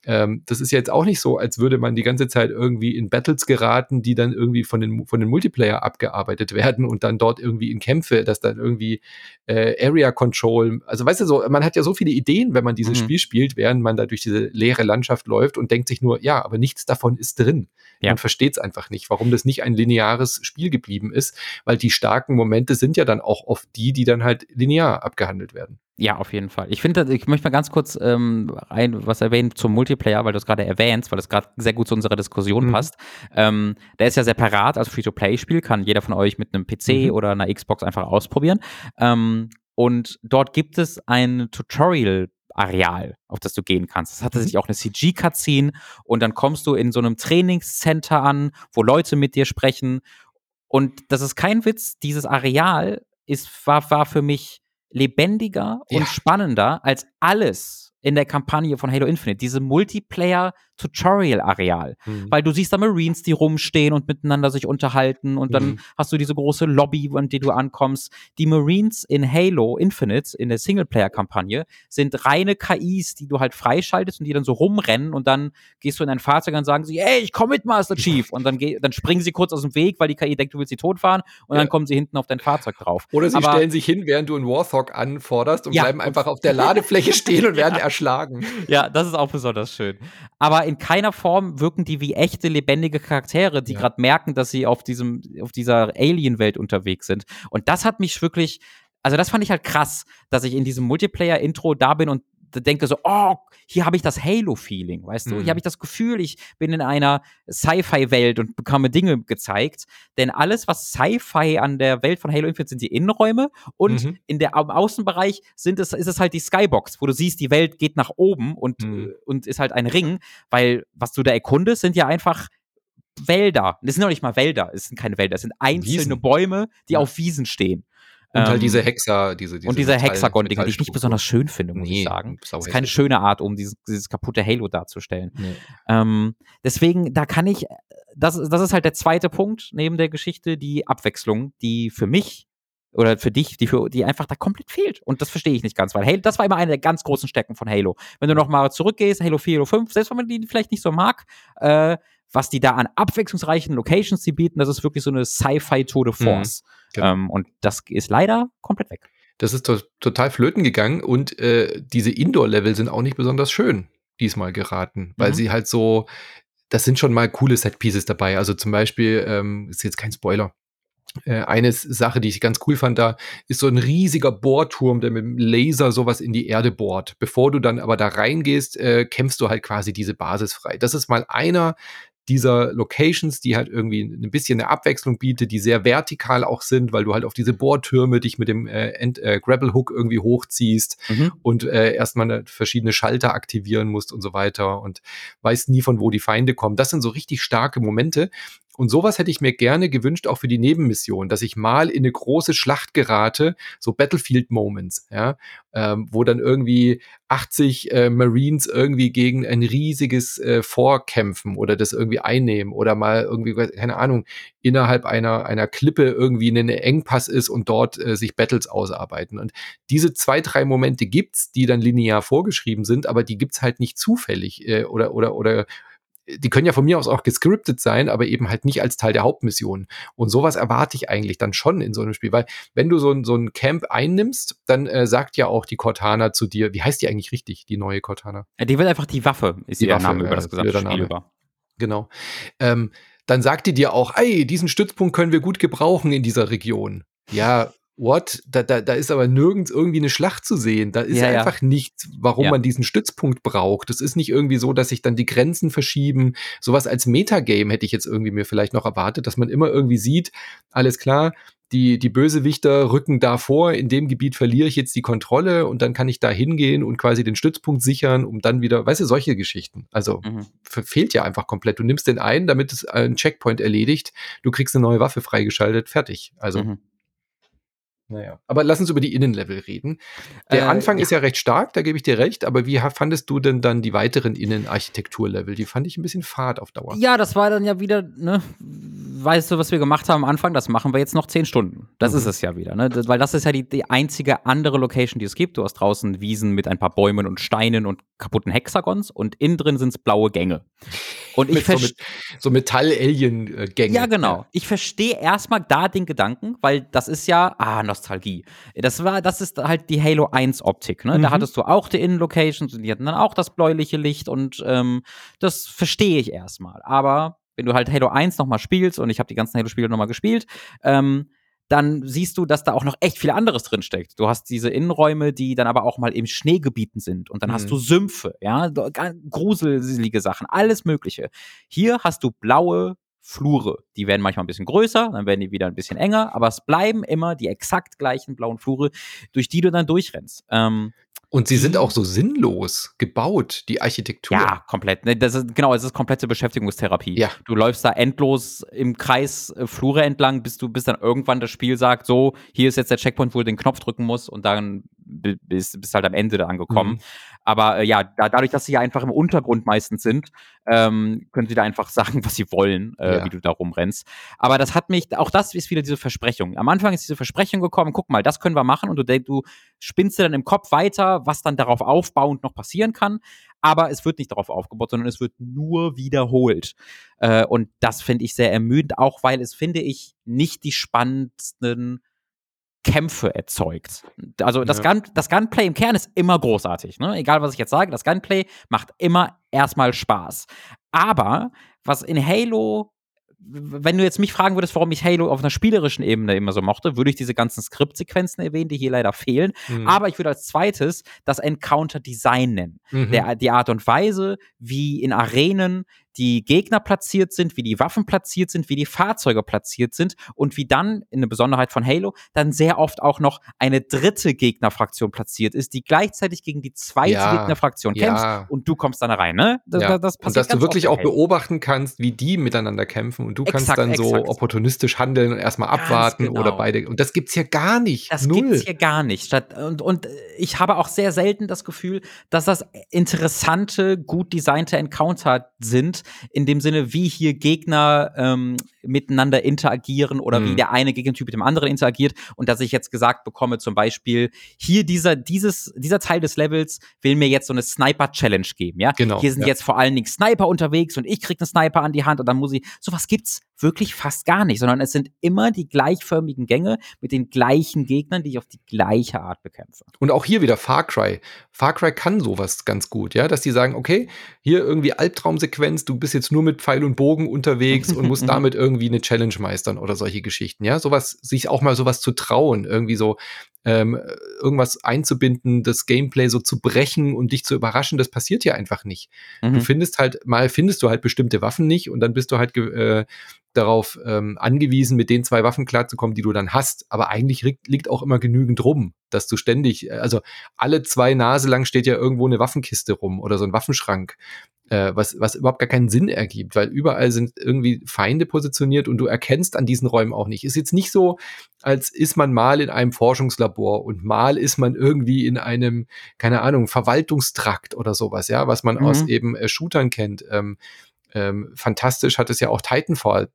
S1: Das ist jetzt auch nicht so, als würde man die ganze Zeit irgendwie in Battles geraten, die dann irgendwie von den Multiplayer abgearbeitet werden und dann dort irgendwie in Kämpfe, dass dann irgendwie Area Control, also weißt du so, man hat ja so viele Ideen, wenn man dieses Spiel spielt, während man da durch diese leere Landschaft läuft und denkt sich nur, ja, aber nichts davon ist drin. Ja. Man versteht es einfach nicht, warum das nicht ein lineares Spiel geblieben ist, weil die starken Momente sind ja dann auch oft die dann halt linear abgehandelt werden.
S2: Ja, auf jeden Fall. Ich möchte mal ganz kurz was erwähnen zum Multiplayer, weil du es gerade erwähnst, weil das gerade sehr gut zu unserer Diskussion passt. Der ist ja separat als Free-to-Play-Spiel, kann jeder von euch mit einem PC oder einer Xbox einfach ausprobieren. Und dort gibt es ein Tutorial-Areal, auf das du gehen kannst. Das hatte sich auch eine CG-Cutscene und dann kommst du in so einem Trainingscenter an, wo Leute mit dir sprechen. Und das ist kein Witz, dieses Areal war für mich lebendiger und spannender als alles in der Kampagne von Halo Infinite, diese Multiplayer-Tutorial-Areal. Weil du siehst da Marines, die rumstehen und miteinander sich unterhalten und dann hast du diese große Lobby, an die du ankommst. Die Marines in Halo Infinite, in der Singleplayer-Kampagne, sind reine KIs, die du halt freischaltest und die dann so rumrennen und dann gehst du in ein Fahrzeug und sagen sie, ey, ich komm mit, Master Chief. Und dann springen sie kurz aus dem Weg, weil die KI denkt, du willst sie totfahren und dann kommen sie hinten auf dein Fahrzeug drauf.
S1: Oder sie stellen sich hin, während du einen Warthog anforderst und bleiben einfach auf der Ladefläche stehen und werden erschlagen.
S2: Ja, das ist auch besonders schön. Aber in keiner Form wirken die wie echte, lebendige Charaktere, die gerade merken, dass sie auf dieser Alien-Welt unterwegs sind. Und das hat mich wirklich, also das fand ich halt krass, dass ich in diesem Multiplayer-Intro da bin und denke so, oh, hier habe ich das Halo-Feeling, weißt du? Hier habe ich das Gefühl, ich bin in einer Sci-Fi-Welt und bekomme Dinge gezeigt. Denn alles, was Sci-Fi an der Welt von Halo Infinite sind die Innenräume und im Außenbereich ist es halt die Skybox, wo du siehst, die Welt geht nach oben und ist halt ein Ring, weil was du da erkundest, sind ja einfach Wälder. Das sind noch nicht mal Wälder, es sind keine Wälder, es sind einzelne Bäume, die auf Wiesen stehen.
S1: Und halt diese
S2: Hexagon-Dinger, die ich nicht besonders schön finde, muss ich sagen. Das ist keine schöne Art, um dieses kaputte Halo darzustellen. Deswegen, da kann ich, das ist halt der zweite Punkt neben der Geschichte, die Abwechslung, die für mich oder für dich, die einfach da komplett fehlt. Und das verstehe ich nicht ganz, weil Halo, das war immer eine der ganz großen Stärken von Halo. Wenn du nochmal zurückgehst, Halo 4, Halo 5, selbst wenn man die vielleicht nicht so mag, was die da an abwechslungsreichen Locations bieten, das ist wirklich so eine Sci-Fi-Tour de Force. Und das ist leider komplett weg.
S1: Das ist total flöten gegangen und diese Indoor-Level sind auch nicht besonders schön diesmal geraten, weil sie halt so, das sind schon mal coole Set-Pieces dabei. Also zum Beispiel, ist jetzt kein Spoiler, eine Sache, die ich ganz cool fand, da ist so ein riesiger Bohrturm, der mit dem Laser sowas in die Erde bohrt. Bevor du dann aber da reingehst, kämpfst du halt quasi diese Basis frei. Das ist mal einer dieser Locations, die halt irgendwie ein bisschen eine Abwechslung bietet, die sehr vertikal auch sind, weil du halt auf diese Bohrtürme dich mit dem Grapple Hook irgendwie hochziehst und erstmal verschiedene Schalter aktivieren musst und so weiter und weißt nie, von wo die Feinde kommen. Das sind so richtig starke Momente. Und sowas hätte ich mir gerne gewünscht, auch für die Nebenmission, dass ich mal in eine große Schlacht gerate, so Battlefield-Moments, ja, wo dann irgendwie 80 Marines irgendwie gegen ein riesiges vorkämpfen oder das irgendwie einnehmen oder mal irgendwie, keine Ahnung, innerhalb einer Klippe irgendwie ein Engpass ist und dort sich Battles ausarbeiten. Und diese 2, 3 Momente gibt's, die dann linear vorgeschrieben sind, aber die gibt's halt nicht zufällig oder die können ja von mir aus auch gescriptet sein, aber eben halt nicht als Teil der Hauptmission. Und sowas erwarte ich eigentlich dann schon in so einem Spiel, weil wenn du so ein Camp einnimmst, dann sagt ja auch die Cortana zu dir, wie heißt die eigentlich richtig, die neue Cortana?
S2: Die wird einfach die Waffe, ist ihr Name über das gesamte Spiel über.
S1: Genau. Dann sagt die dir auch, ey, diesen Stützpunkt können wir gut gebrauchen in dieser Region. Ja, what? Da ist aber nirgends irgendwie eine Schlacht zu sehen. Da ist einfach nichts, warum man diesen Stützpunkt braucht. Das ist nicht irgendwie so, dass sich dann die Grenzen verschieben. Sowas als Metagame hätte ich jetzt irgendwie mir vielleicht noch erwartet, dass man immer irgendwie sieht, alles klar, die Bösewichter rücken da vor, in dem Gebiet verliere ich jetzt die Kontrolle und dann kann ich da hingehen und quasi den Stützpunkt sichern, um dann wieder, weißt du, solche Geschichten. Also fehlt ja einfach komplett. Du nimmst den ein, damit es einen Checkpoint erledigt, du kriegst eine neue Waffe freigeschaltet, fertig. Also naja. Aber lass uns über die Innenlevel reden. Der Anfang ist ja recht stark, da gebe ich dir recht, aber wie fandest du denn dann die weiteren Innenarchitekturlevel? Die fand ich ein bisschen fad auf Dauer.
S2: Ja, das war dann ja wieder, weißt du, was wir gemacht haben am Anfang? Das machen wir jetzt noch 10 Stunden. Das ist es ja wieder, ne? Weil das ist ja die einzige andere Location, die es gibt. Du hast draußen Wiesen mit ein paar Bäumen und Steinen und kaputten Hexagons und innen drin sind es blaue Gänge. Und ich
S1: so Metall-Alien-Gänge.
S2: Ja, genau. Ja. Ich verstehe erstmal da den Gedanken, weil das ist ja, Nostalgie. Das ist halt die Halo 1 Optik, ne? Da hattest du auch die Innenlocations und die hatten dann auch das bläuliche Licht und das verstehe ich erstmal. Aber wenn du halt Halo 1 nochmal spielst, und ich habe die ganzen Halo-Spiele nochmal gespielt, dann siehst du, dass da auch noch echt viel anderes drinsteckt. Du hast diese Innenräume, die dann aber auch mal im Schneegebieten sind. Und dann hast du Sümpfe, ja, gruselige Sachen, alles Mögliche. Hier hast du blaue Flure. Die werden manchmal ein bisschen größer, dann werden die wieder ein bisschen enger, aber es bleiben immer die exakt gleichen blauen Flure, durch die du dann durchrennst.
S1: Und sie sind auch so sinnlos gebaut, die Architektur.
S2: Ja, komplett. Es ist komplette Beschäftigungstherapie.
S1: Ja.
S2: Du läufst da endlos im Kreis Flure entlang, bis dann irgendwann das Spiel sagt, so, hier ist jetzt der Checkpoint, wo du den Knopf drücken musst und dann bist halt am Ende da angekommen. Aber dadurch, dass sie ja einfach im Untergrund meistens sind, können sie da einfach sagen, was sie wollen, wie du da rumrennst. Aber auch das ist wieder diese Versprechung. Am Anfang ist diese Versprechung gekommen, guck mal, das können wir machen, und du spinnst dir dann im Kopf weiter, was dann darauf aufbauend noch passieren kann. Aber es wird nicht darauf aufgebaut, sondern es wird nur wiederholt. Und das finde ich sehr ermüdend, auch weil es, finde ich, nicht die spannendsten Kämpfe erzeugt. Also das Gunplay im Kern ist immer großartig, ne? Egal, was ich jetzt sage, das Gunplay macht immer erstmal Spaß. Aber was in Halo, wenn du jetzt mich fragen würdest, warum ich Halo auf einer spielerischen Ebene immer so mochte, würde ich diese ganzen Skriptsequenzen erwähnen, die hier leider fehlen. Aber ich würde als zweites das Encounter-Design nennen. Die Art und Weise, wie in Arenen die Gegner platziert sind, wie die Waffen platziert sind, wie die Fahrzeuge platziert sind und wie dann, in der Besonderheit von Halo, dann sehr oft auch noch eine dritte Gegnerfraktion platziert ist, die gleichzeitig gegen die zweite Gegnerfraktion kämpft, und du kommst dann rein, ne?
S1: Das passiert, und dass du wirklich auch beobachten kannst, wie die miteinander kämpfen, und du kannst dann so opportunistisch handeln und erstmal abwarten oder beide. Und das gibt's hier gar nicht.
S2: Das gibt's hier gar nicht. Und ich habe auch sehr selten das Gefühl, dass das interessante, gut designte Encounter sind, in dem Sinne, wie hier Gegner miteinander interagieren oder wie der eine Gegnertyp mit dem anderen interagiert, und dass ich jetzt gesagt bekomme, zum Beispiel, hier dieser Teil des Levels will mir jetzt so eine Sniper-Challenge geben, ja?
S1: Genau,
S2: hier sind jetzt vor allen Dingen Sniper unterwegs und ich krieg einen Sniper an die Hand und dann muss ich, sowas gibt's wirklich fast gar nicht, sondern es sind immer die gleichförmigen Gänge mit den gleichen Gegnern, die ich auf die gleiche Art bekämpfe.
S1: Und auch hier wieder Far Cry. Far Cry kann sowas ganz gut, ja, dass die sagen, okay, hier irgendwie Albtraumsequenz, du bist jetzt nur mit Pfeil und Bogen unterwegs und musst damit irgendwie eine Challenge meistern oder solche Geschichten, ja, sich auch mal sowas zu trauen, irgendwie so irgendwas einzubinden, das Gameplay so zu brechen und dich zu überraschen, das passiert ja einfach nicht. Du findest du halt bestimmte Waffen nicht, und dann bist du halt darauf angewiesen, mit den 2 Waffen klarzukommen, die du dann hast. Aber eigentlich liegt auch immer genügend rum, dass du ständig, also alle 2 Nase lang steht ja irgendwo eine Waffenkiste rum oder so ein Waffenschrank, was überhaupt gar keinen Sinn ergibt, weil überall sind irgendwie Feinde positioniert und du erkennst an diesen Räumen auch nicht. Ist jetzt nicht so, als ist man mal in einem Forschungslabor und mal ist man irgendwie in einem, keine Ahnung, Verwaltungstrakt oder sowas, ja, was man aus eben Shootern kennt. Fantastisch hat es ja auch Titanfall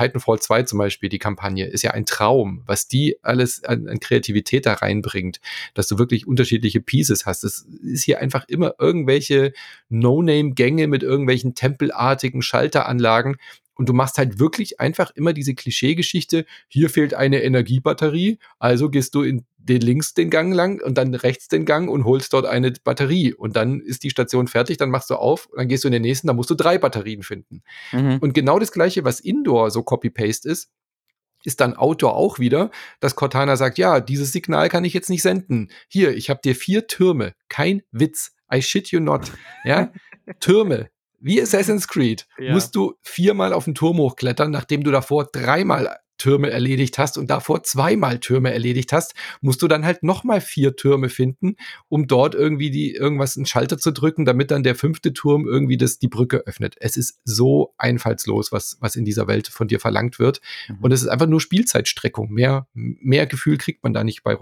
S1: 2 zum Beispiel, die Kampagne, ist ja ein Traum, was die alles an Kreativität da reinbringt, dass du wirklich unterschiedliche Pieces hast. Es ist hier einfach immer irgendwelche No-Name-Gänge mit irgendwelchen tempelartigen Schalteranlagen, und du machst halt wirklich einfach immer diese Klischeegeschichte, hier fehlt eine Energiebatterie, also gehst du in links den Gang lang und dann rechts den Gang und holst dort eine Batterie, und dann ist die Station fertig, dann machst du auf und dann gehst du in den nächsten, dann musst du 3 Batterien finden. Und genau das Gleiche, was Indoor so Copy-Paste ist dann Outdoor auch wieder, dass Cortana sagt, ja, dieses Signal kann ich jetzt nicht senden. Hier, ich habe dir 4 Türme, kein Witz, I shit you not, ja, Türme. Wie Assassin's Creed musst du 4-mal auf den Turm hochklettern, nachdem du davor 3-mal Türme erledigt hast und davor 2-mal Türme erledigt hast, musst du dann halt nochmal 4 Türme finden, um dort irgendwie einen Schalter zu drücken, damit dann der 5. Turm irgendwie die Brücke öffnet. Es ist so einfallslos, was in dieser Welt von dir verlangt wird. Und es ist einfach nur Spielzeitstreckung. Mehr Gefühl kriegt man da nicht bei rum.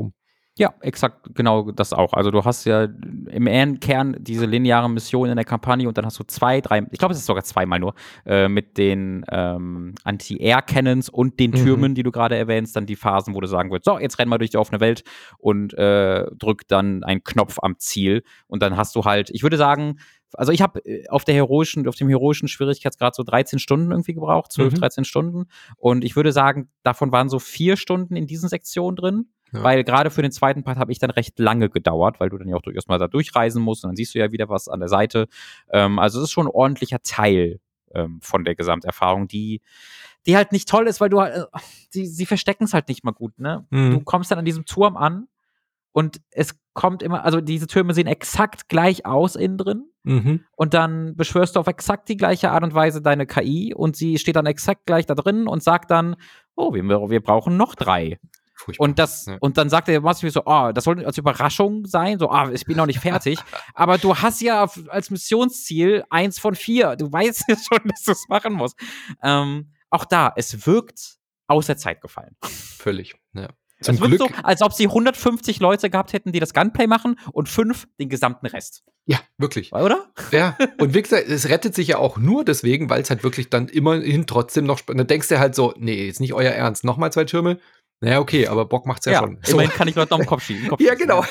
S2: Ja, exakt, genau das auch. Also du hast ja im Kern diese lineare Mission in der Kampagne und dann hast du 2, 3, ich glaube, es ist sogar zweimal nur, mit den Anti-Air-Cannons und den Türmen, die du gerade erwähnst, dann die Phasen, wo du sagen würdest, so, jetzt rennen wir durch die offene Welt und drück dann einen Knopf am Ziel und dann hast du halt, ich würde sagen, also ich habe auf dem heroischen Schwierigkeitsgrad so 13 Stunden irgendwie gebraucht, 12, 13 Stunden und ich würde sagen, davon waren so 4 Stunden in diesen Sektionen drin.
S1: Ja.
S2: Weil gerade für den zweiten Part habe ich dann recht lange gedauert, weil du dann ja auch durchaus mal da durchreisen musst und dann siehst du ja wieder was an der Seite. Also es ist schon ein ordentlicher Teil von der Gesamterfahrung, die halt nicht toll ist, weil du halt, sie verstecken es halt nicht mal gut, ne? Du kommst dann an diesem Turm an und es kommt immer, also diese Türme sehen exakt gleich aus innen drin. Und dann beschwörst du auf exakt die gleiche Art und Weise deine KI und sie steht dann exakt gleich da drin und sagt dann, oh, wir brauchen noch 3.
S1: Furchtbar.
S2: Und dann sagt er Master so, das soll als Überraschung sein, so, ich bin noch nicht fertig. Aber du hast ja als Missionsziel 1 von 4. Du weißt ja schon, dass du es machen musst. Auch da, es wirkt aus der Zeit gefallen.
S1: Völlig, ja.
S2: Es wirkt so, als ob sie 150 Leute gehabt hätten, die das Gunplay machen und 5 den gesamten Rest.
S1: Ja, wirklich.
S2: Oder?
S1: Ja, und wie gesagt, es rettet sich ja auch nur deswegen, weil es halt wirklich dann immerhin trotzdem noch, dann denkst du halt so, nee, ist nicht euer Ernst, nochmal 2 Türme? Naja, okay, aber Bock macht's ja schon.
S2: Immerhin kann ich Leute noch im Kopf schießen.
S1: Ja, genau.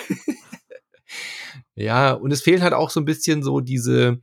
S1: Ja, und es fehlen halt auch so ein bisschen so diese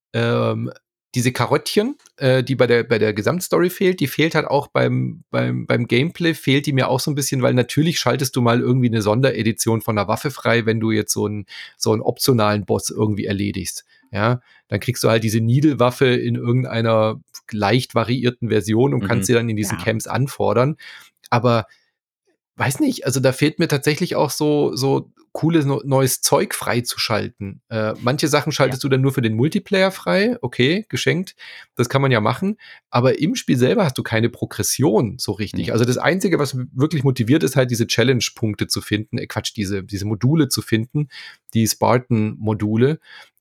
S1: Karottchen, die bei der Gesamtstory fehlt, die fehlt halt auch beim Gameplay, fehlt die mir auch so ein bisschen, weil natürlich schaltest du mal irgendwie eine Sonderedition von der Waffe frei, wenn du jetzt so einen optionalen Boss irgendwie erledigst. Ja, dann kriegst du halt diese Needle-Waffe in irgendeiner leicht variierten Version und kannst sie dann in diesen Camps anfordern. Aber weiß nicht, also da fehlt mir tatsächlich auch so cooles neues Zeug freizuschalten. Manche Sachen schaltest du dann nur für den Multiplayer frei, okay, geschenkt, das kann man ja machen, aber im Spiel selber hast du keine Progression so richtig. Also das Einzige, was wirklich motiviert, ist halt diese Challenge-Punkte zu finden, diese Module zu finden, die Spartan-Module,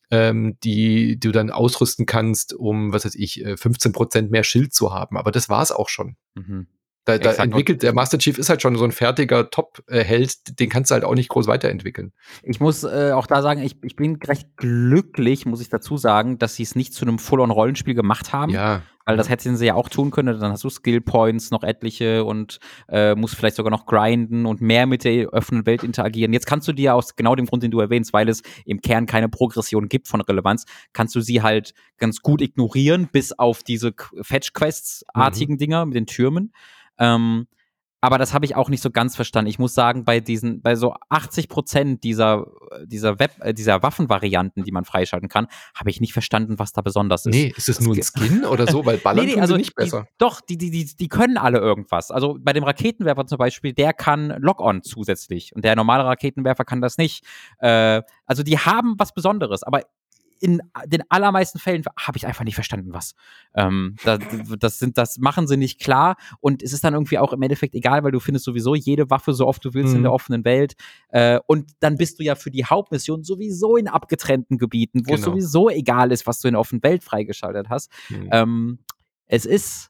S1: die du dann ausrüsten kannst, um, 15% mehr Schild zu haben, aber das war's auch schon. Da entwickelt der Master Chief ist halt schon so ein fertiger Top-Held, den kannst du halt auch nicht groß weiterentwickeln.
S2: Ich muss auch da sagen, ich bin recht glücklich, muss ich dazu sagen, dass sie es nicht zu einem Full-on-Rollenspiel gemacht haben.
S1: Ja.
S2: Weil das hätten sie ja auch tun können. Dann hast du Skill-Points, noch etliche und musst vielleicht sogar noch grinden und mehr mit der offenen Welt interagieren. Jetzt kannst du dir aus genau dem Grund, den du erwähnst, weil es im Kern keine Progression gibt von Relevanz, kannst du sie halt ganz gut ignorieren, bis auf diese Fetch-Quests-artigen Dinger mit den Türmen. Aber das habe ich auch nicht so ganz verstanden. Ich muss sagen, bei so 80% dieser Waffenvarianten, die man freischalten kann, habe ich nicht verstanden, was da besonders ist.
S1: Nee, ist es nur ein Skin oder so? Weil ballern tun sie nicht besser.
S2: Die können alle irgendwas. Also bei dem Raketenwerfer zum Beispiel, der kann Lock-on zusätzlich und der normale Raketenwerfer kann das nicht. Also die haben was Besonderes, aber in den allermeisten Fällen habe ich einfach nicht verstanden, was. Das machen sie nicht klar und es ist dann irgendwie auch im Endeffekt egal, weil du findest sowieso jede Waffe so oft du willst in der offenen Welt und dann bist du ja für die Hauptmission sowieso in abgetrennten Gebieten, wo es sowieso egal ist, was du in der offenen Welt freigeschaltet hast. Es ist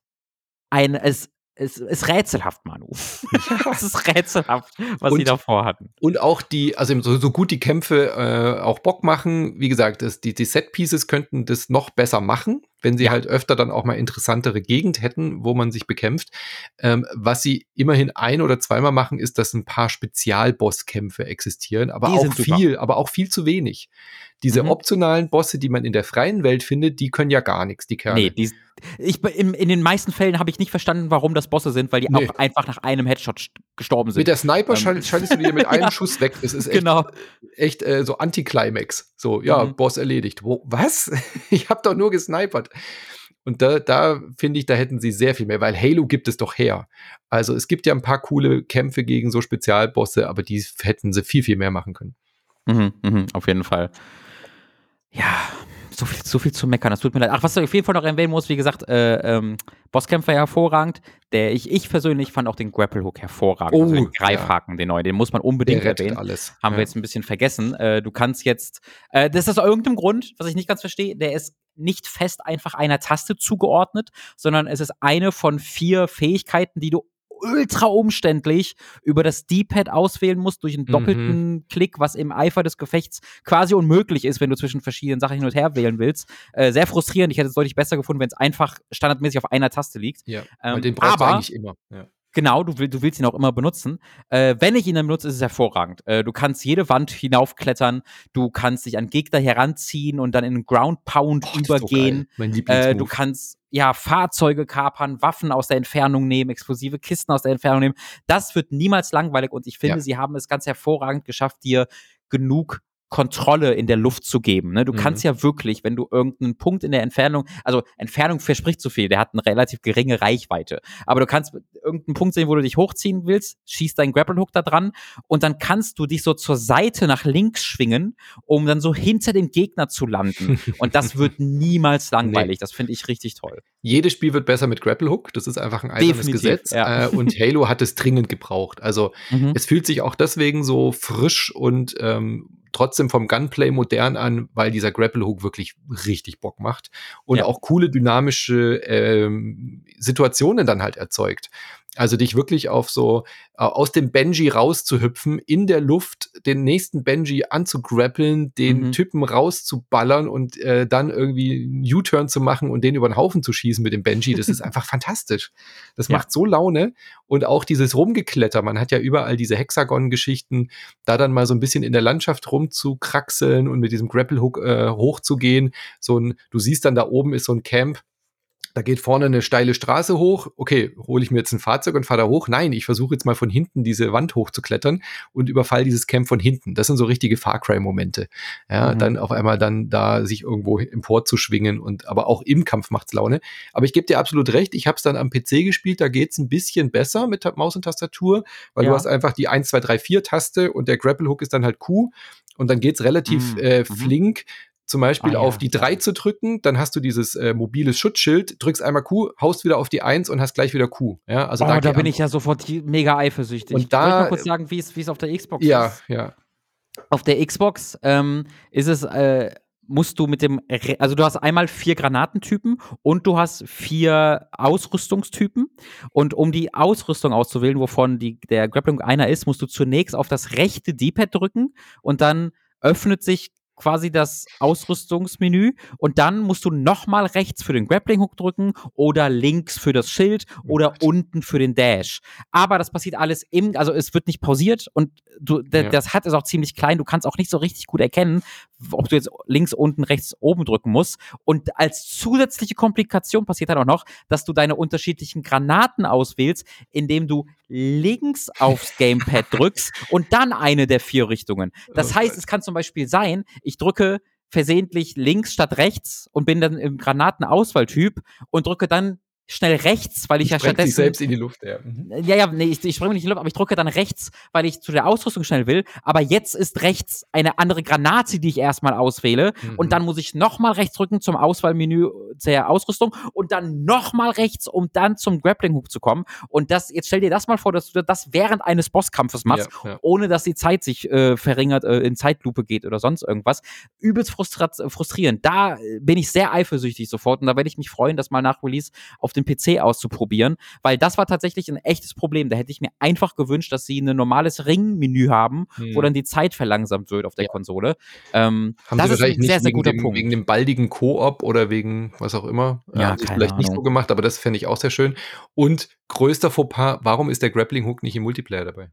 S2: es ist rätselhaft, Manu. Ja. Es ist rätselhaft, was sie davor hatten.
S1: Und auch also so gut die Kämpfe auch Bock machen, wie gesagt, die Set-Pieces könnten das noch besser machen, wenn sie halt öfter dann auch mal interessantere Gegend hätten, wo man sich bekämpft. Was sie immerhin ein- oder zweimal machen, ist, dass ein paar Spezialbosskämpfe existieren, aber auch viel zu wenig. Diese optionalen Bosse, die man in der freien Welt findet, die können ja gar nichts, die Kerle.
S2: Nee, in den meisten Fällen habe ich nicht verstanden, warum das Bosse sind, weil die auch einfach nach einem Headshot gestorben sind.
S1: Mit der Sniper schaltest du dir mit einem Schuss weg. Das ist echt so Anti-Climax. So, Boss erledigt. Was? Ich habe doch nur gesnipert. Und da finde ich, da hätten sie sehr viel mehr, weil Halo gibt es doch her. Also es gibt ja ein paar coole Kämpfe gegen so Spezialbosse, aber die hätten sie viel, viel mehr machen können.
S2: Auf jeden Fall. Ja, so viel zu meckern, das tut mir leid. Ach, was ich auf jeden Fall noch erwähnen muss, wie gesagt, Bosskämpfer hervorragend. Ich persönlich fand auch den Grapple-Hook hervorragend. Also den Greifhaken, den neuen, den muss man unbedingt erwähnen.
S1: Alles.
S2: Haben wir jetzt ein bisschen vergessen. Du kannst jetzt, das ist aus irgendeinem Grund, was ich nicht ganz verstehe, der ist nicht fest einfach einer Taste zugeordnet, sondern es ist eine von 4 Fähigkeiten, die du ultra umständlich über das D-Pad auswählen musst, durch einen doppelten Klick, was im Eifer des Gefechts quasi unmöglich ist, wenn du zwischen verschiedenen Sachen hin und her wählen willst. Sehr frustrierend. Ich hätte es deutlich besser gefunden, wenn es einfach standardmäßig auf einer Taste liegt.
S1: Ja, weil den brauchst du eigentlich immer. Ja.
S2: Genau, du willst ihn auch immer benutzen. Wenn ich ihn dann benutze, ist es hervorragend. Du kannst jede Wand hinaufklettern, du kannst dich an Gegner heranziehen und dann in einen Ground Pound übergehen.
S1: Mein Lieblingsmove.
S2: Du kannst Fahrzeuge kapern, Waffen aus der Entfernung nehmen, explosive Kisten aus der Entfernung nehmen. Das wird niemals langweilig und ich finde, sie haben es ganz hervorragend geschafft, dir genug Kontrolle in der Luft zu geben. Ne? Du kannst ja wirklich, wenn du irgendeinen Punkt in der Entfernung, also Entfernung verspricht zu viel, der hat eine relativ geringe Reichweite, aber du kannst irgendeinen Punkt sehen, wo du dich hochziehen willst, schießt deinen Grapple-Hook da dran und dann kannst du dich so zur Seite nach links schwingen, um dann so hinter dem Gegner zu landen. Und das wird niemals langweilig. Das finde ich richtig toll.
S1: Jedes Spiel wird besser mit Grapple-Hook. Das ist einfach ein eisernes Gesetz. Ja. Und Halo hat es dringend gebraucht. Also es fühlt sich auch deswegen so frisch und trotzdem vom Gunplay modern an, weil dieser Grapple-Hook wirklich richtig Bock macht und auch coole dynamische Situationen dann halt erzeugt. Also dich wirklich auf so aus dem Benji rauszuhüpfen, in der Luft den nächsten Benji anzugrappeln, den Typen rauszuballern und dann irgendwie einen U-Turn zu machen und den über den Haufen zu schießen mit dem Benji. Das ist einfach fantastisch. Das macht so Laune. Und auch dieses Rumgekletter. Man hat ja überall diese Hexagon-Geschichten, da dann mal so ein bisschen in der Landschaft rumzukraxeln und mit diesem Grapple-Hook hochzugehen. Du siehst dann, da oben ist so ein Camp. Da geht vorne eine steile Straße hoch. Okay, hole ich mir jetzt ein Fahrzeug und fahre da hoch? Nein, ich versuche jetzt mal von hinten diese Wand hochzuklettern und überfall dieses Camp von hinten. Das sind so richtige Far Cry-Momente. Ja, dann auf einmal dann da sich irgendwo emporzuschwingen und aber auch im Kampf macht's Laune. Aber ich gebe dir absolut recht, ich habe es dann am PC gespielt, da geht's ein bisschen besser mit Maus und Tastatur, weil du hast einfach die 1, 2, 3, 4 Taste und der Grapple-Hook ist dann halt Q und dann geht's relativ flink. Zum Beispiel auf die 3 zu drücken, dann hast du dieses mobiles Schutzschild, drückst einmal Q, haust wieder auf die 1 und hast gleich wieder Q. Ja, also
S2: da bin ich ja sofort mega eifersüchtig.
S1: Und da,
S2: soll ich noch kurz sagen, wie es auf der Xbox ist?
S1: Ja.
S2: Auf der Xbox ist es, musst du also du hast einmal 4 Granatentypen und du hast 4 Ausrüstungstypen. Und um die Ausrüstung auszuwählen, wovon der Grappling einer ist, musst du zunächst auf das rechte D-Pad drücken und dann öffnet sich quasi das Ausrüstungsmenü und dann musst du nochmal rechts für den Grappling-Hook drücken oder links für das Schild oder unten für den Dash. Aber das passiert alles also es wird nicht pausiert und das HUD ist auch ziemlich klein, du kannst auch nicht so richtig gut erkennen, ob du jetzt links, unten, rechts, oben drücken musst. Und als zusätzliche Komplikation passiert dann auch noch, dass du deine unterschiedlichen Granaten auswählst, indem du links aufs Gamepad drückst und dann eine der 4 Richtungen. Das heißt, es kann zum Beispiel sein, ich drücke versehentlich links statt rechts und bin dann im Granatenauswahltyp und drücke dann schnell rechts, weil ich ja stattdessen
S1: sich selbst in die Luft,
S2: ich springe nicht in die Luft, aber ich drücke dann rechts, weil ich zu der Ausrüstung schnell will, aber jetzt ist rechts eine andere Granate, die ich erstmal auswähle und dann muss ich nochmal rechts drücken zum Auswahlmenü der Ausrüstung und dann nochmal rechts, um dann zum Grappling Hook zu kommen und jetzt stell dir das mal vor, dass du das während eines Bosskampfes machst, ohne dass die Zeit sich verringert, in Zeitlupe geht oder sonst irgendwas. Übelst frustrierend. Da bin ich sehr eifersüchtig sofort und da werde ich mich freuen, das mal nach Release auf dem PC auszuprobieren, weil das war tatsächlich ein echtes Problem. Da hätte ich mir einfach gewünscht, dass sie ein normales Ring-Menü haben, wo dann die Zeit verlangsamt wird auf der Konsole.
S1: Haben
S2: das
S1: sie
S2: ist ein sehr, sehr guter Punkt.
S1: Wegen dem baldigen Koop oder wegen was auch immer. Haben sie es vielleicht nicht so gemacht, aber das fände ich auch sehr schön. Und größter Fauxpas, warum ist der Grappling Hook nicht im Multiplayer dabei?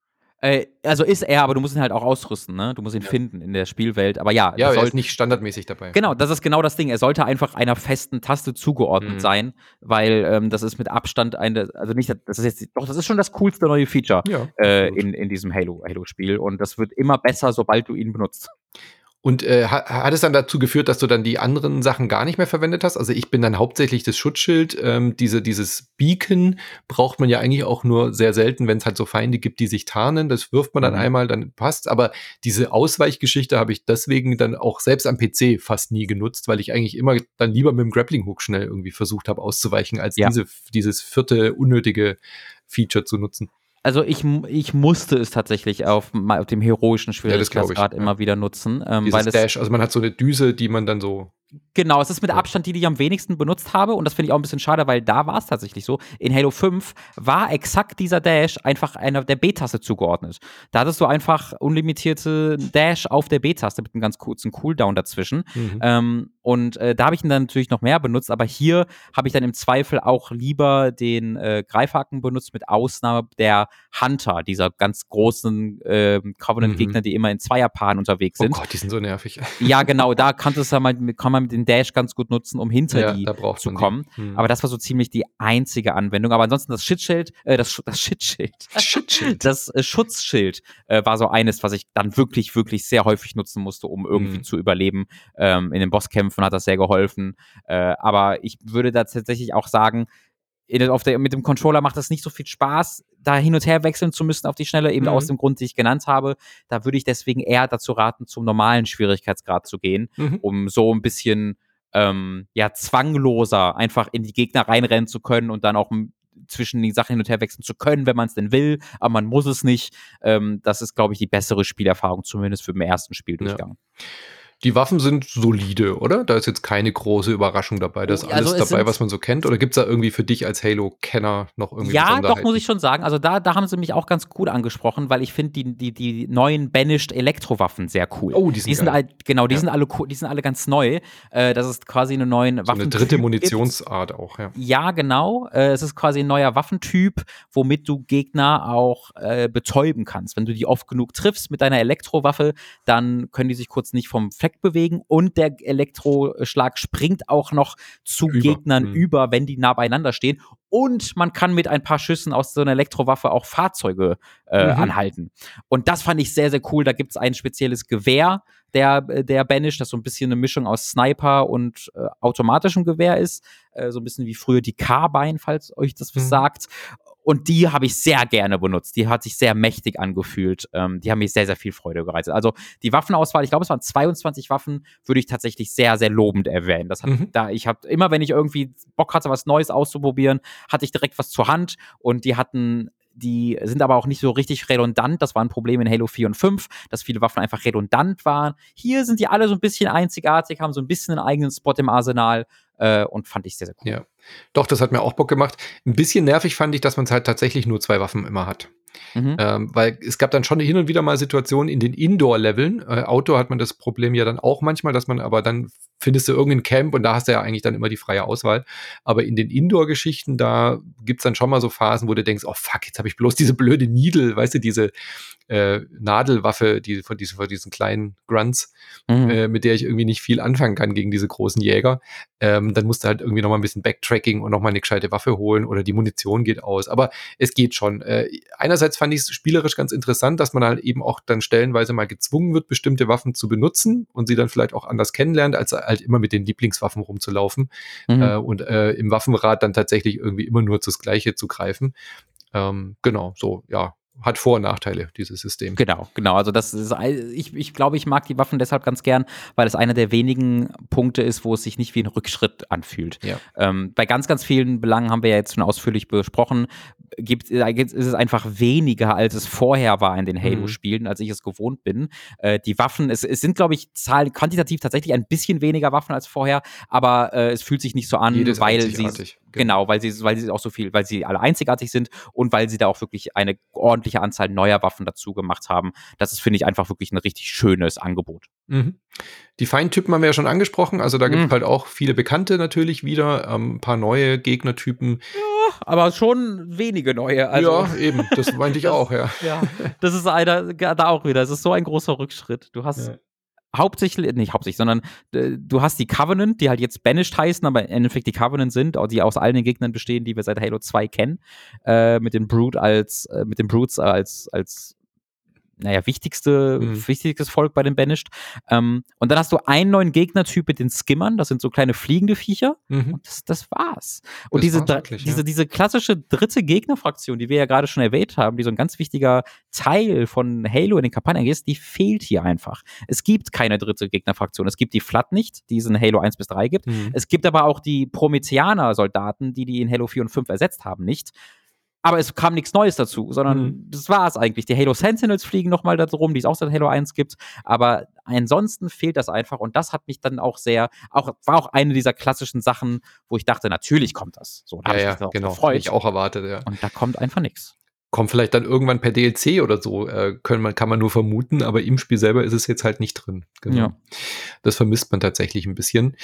S2: Also ist er, aber du musst ihn halt auch ausrüsten, ne? Du musst ihn finden in der Spielwelt. Aber er
S1: ist nicht standardmäßig dabei.
S2: Genau, das ist genau das Ding. Er sollte einfach einer festen Taste zugeordnet sein, weil das ist mit Abstand das ist schon das coolste neue Feature in diesem Halo-Spiel. Und das wird immer besser, sobald du ihn benutzt.
S1: Und hat es dann dazu geführt, dass du dann die anderen Sachen gar nicht mehr verwendet hast? Also ich bin dann hauptsächlich das Schutzschild. Dieses Beacon braucht man ja eigentlich auch nur sehr selten, wenn es halt so Feinde gibt, die sich tarnen. Das wirft man dann einmal, dann passt. Aber diese Ausweichgeschichte habe ich deswegen dann auch selbst am PC fast nie genutzt, weil ich eigentlich immer dann lieber mit dem Grappling Hook schnell irgendwie versucht habe auszuweichen, als dieses 4. unnötige Feature zu nutzen.
S2: Also ich musste es tatsächlich auf dem heroischen Schwierigkeitsgrad immer wieder nutzen.
S1: Weil Dash, also man hat so eine Düse, die man dann so
S2: Genau, es ist mit Abstand die ich am wenigsten benutzt habe und das finde ich auch ein bisschen schade, weil da war es tatsächlich so. In Halo 5 war exakt dieser Dash einfach einer der B-Taste zugeordnet. Da hattest du einfach unlimitierte Dash auf der B-Taste mit einem ganz kurzen Cooldown dazwischen. Und da habe ich ihn dann natürlich noch mehr benutzt, aber hier habe ich dann im Zweifel auch lieber den Greifhaken benutzt, mit Ausnahme der Hunter, dieser ganz großen Covenant-Gegner, die immer in Zweierpaaren unterwegs sind.
S1: Oh Gott, die sind so nervig.
S2: Ja, genau, da kann man mit den Dash ganz gut nutzen, um hinter die zu kommen. Aber das war so ziemlich die einzige Anwendung. Aber ansonsten das Schutzschild war so eines, was ich dann wirklich, wirklich sehr häufig nutzen musste, um irgendwie zu überleben. In den Bosskämpfen hat das sehr geholfen. Aber ich würde da tatsächlich auch sagen, mit dem Controller macht das nicht so viel Spaß, da hin und her wechseln zu müssen auf die Schnelle, eben aus dem Grund, den ich genannt habe. Da würde ich deswegen eher dazu raten, zum normalen Schwierigkeitsgrad zu gehen, um so ein bisschen zwangloser einfach in die Gegner reinrennen zu können und dann auch zwischen den Sachen hin und her wechseln zu können, wenn man es denn will, aber man muss es nicht. Das ist, glaube ich, die bessere Spielerfahrung, zumindest für den ersten Spieldurchgang.
S1: Ja. Die Waffen sind solide, oder? Da ist jetzt keine große Überraschung dabei. Da ist alles dabei, was man so kennt. Oder gibt es da irgendwie für dich als Halo-Kenner noch irgendwie Besonderheiten?
S2: Ja, doch, muss ich schon sagen. Also da haben sie mich auch ganz gut angesprochen, weil ich finde die neuen Banished Elektrowaffen sehr cool.
S1: Oh, die sind
S2: geil. Die sind alle cool, die sind alle ganz neu. Das ist quasi eine neue Waffentyp.
S1: So eine dritte Munitionsart auch, ja.
S2: Ja, genau. Es ist quasi ein neuer Waffentyp, womit du Gegner auch betäuben kannst. Wenn du die oft genug triffst mit deiner Elektrowaffe, dann können die sich kurz nicht vom Fleck bewegen und der Elektroschlag springt auch noch zu Gegnern über, wenn die nah beieinander stehen. Und man kann mit ein paar Schüssen aus so einer Elektrowaffe auch Fahrzeuge anhalten. Und das fand ich sehr, sehr cool. Da gibt es ein spezielles Gewehr, der Banish, das so ein bisschen eine Mischung aus Sniper und automatischem Gewehr ist. So ein bisschen wie früher die Carbine, falls euch das was sagt. Und die habe ich sehr gerne benutzt. Die hat sich sehr mächtig angefühlt. Die haben mich sehr, sehr viel Freude bereitet. Also die Waffenauswahl, ich glaube, es waren 22 Waffen, würde ich tatsächlich sehr, sehr lobend erwähnen. Das hat, ich habe immer, wenn ich irgendwie Bock hatte, was Neues auszuprobieren, hatte ich direkt was zur Hand. Und die sind aber auch nicht so richtig redundant. Das war ein Problem in Halo 4 und 5, dass viele Waffen einfach redundant waren. Hier sind die alle so ein bisschen einzigartig, haben so ein bisschen einen eigenen Spot im Arsenal und fand ich sehr, sehr cool.
S1: Ja, doch, das hat mir auch Bock gemacht. Ein bisschen nervig fand ich, dass man halt tatsächlich nur 2 Waffen immer hat. Weil es gab dann schon hin und wieder mal Situationen in den Indoor-Leveln. Outdoor hat man das Problem ja dann auch manchmal, dass man aber dann findest du irgendein Camp und da hast du ja eigentlich dann immer die freie Auswahl. Aber in den Indoor-Geschichten, da gibt's dann schon mal so Phasen, wo du denkst, oh fuck, jetzt habe ich bloß diese blöde Needle, weißt du, diese Nadelwaffe, von diesen kleinen Grunts, mit der ich irgendwie nicht viel anfangen kann gegen diese großen Jäger. Dann musst du halt irgendwie noch mal ein bisschen Backtracking und noch mal eine gescheite Waffe holen oder die Munition geht aus. Aber es geht schon. Einerseits fand ich es spielerisch ganz interessant, dass man halt eben auch dann stellenweise mal gezwungen wird, bestimmte Waffen zu benutzen und sie dann vielleicht auch anders kennenlernt, als halt immer mit den Lieblingswaffen rumzulaufen und im Waffenrad dann tatsächlich irgendwie immer nur das Gleiche zu greifen. Genau, so, ja. Hat Vor- und Nachteile, dieses System.
S2: Genau. Also das ist, ich glaube, ich mag die Waffen deshalb ganz gern, weil es einer der wenigen Punkte ist, wo es sich nicht wie ein Rückschritt anfühlt.
S1: Ja.
S2: Bei ganz, ganz vielen Belangen haben wir ja jetzt schon ausführlich besprochen, ist es einfach weniger, als es vorher war in den Halo-Spielen, als ich es gewohnt bin. Die Waffen, es sind, glaube ich, quantitativ tatsächlich ein bisschen weniger Waffen als vorher, aber es fühlt sich nicht so an, weil sie auch so viel, weil sie alle einzigartig sind und weil sie da auch wirklich eine ordentliche Anzahl neuer Waffen dazu gemacht haben. Das ist, finde ich, einfach wirklich ein richtig schönes Angebot.
S1: Die Feindtypen haben wir ja schon angesprochen, also da gibt es halt auch viele Bekannte natürlich wieder, ein paar neue Gegnertypen.
S2: Ja, aber schon wenige neue. Also,
S1: ja, eben, das meinte ich auch, ja.
S2: Ja, das ist da auch wieder, es ist so ein großer Rückschritt. Du hast sondern du hast die Covenant, die halt jetzt Banished heißen, aber im Endeffekt die Covenant sind, die aus allen den Gegnern bestehen, die wir seit Halo 2 kennen, mit den Brutes als wichtigstes Volk bei den Banished. Und dann hast du einen neuen Gegnertyp mit den Skimmern, das sind so kleine fliegende Viecher. Und das war's. Und diese klassische dritte Gegnerfraktion, die wir ja gerade schon erwähnt haben, die so ein ganz wichtiger Teil von Halo in den Kampagnen ist, die fehlt hier einfach. Es gibt keine dritte Gegnerfraktion. Es gibt die Flood nicht, die es in Halo 1 bis 3 gibt. Es gibt aber auch die Prometheaner-Soldaten, die in Halo 4 und 5 ersetzt haben, nicht. aber es kam nichts Neues dazu, sondern das war es eigentlich. Die Halo Sentinels fliegen nochmal da rum, die es auch seit Halo 1 gibt, aber ansonsten fehlt das einfach und das hat mich dann auch war auch eine dieser klassischen Sachen, wo ich dachte, natürlich kommt das. So, da habe ich mich auch gefreut.
S1: Ich auch erwartet, ja.
S2: Und da kommt einfach nichts.
S1: Kommt vielleicht dann irgendwann per DLC oder so, kann man nur vermuten, aber im Spiel selber ist es jetzt halt nicht drin. Genau. Ja. Das vermisst man tatsächlich ein bisschen.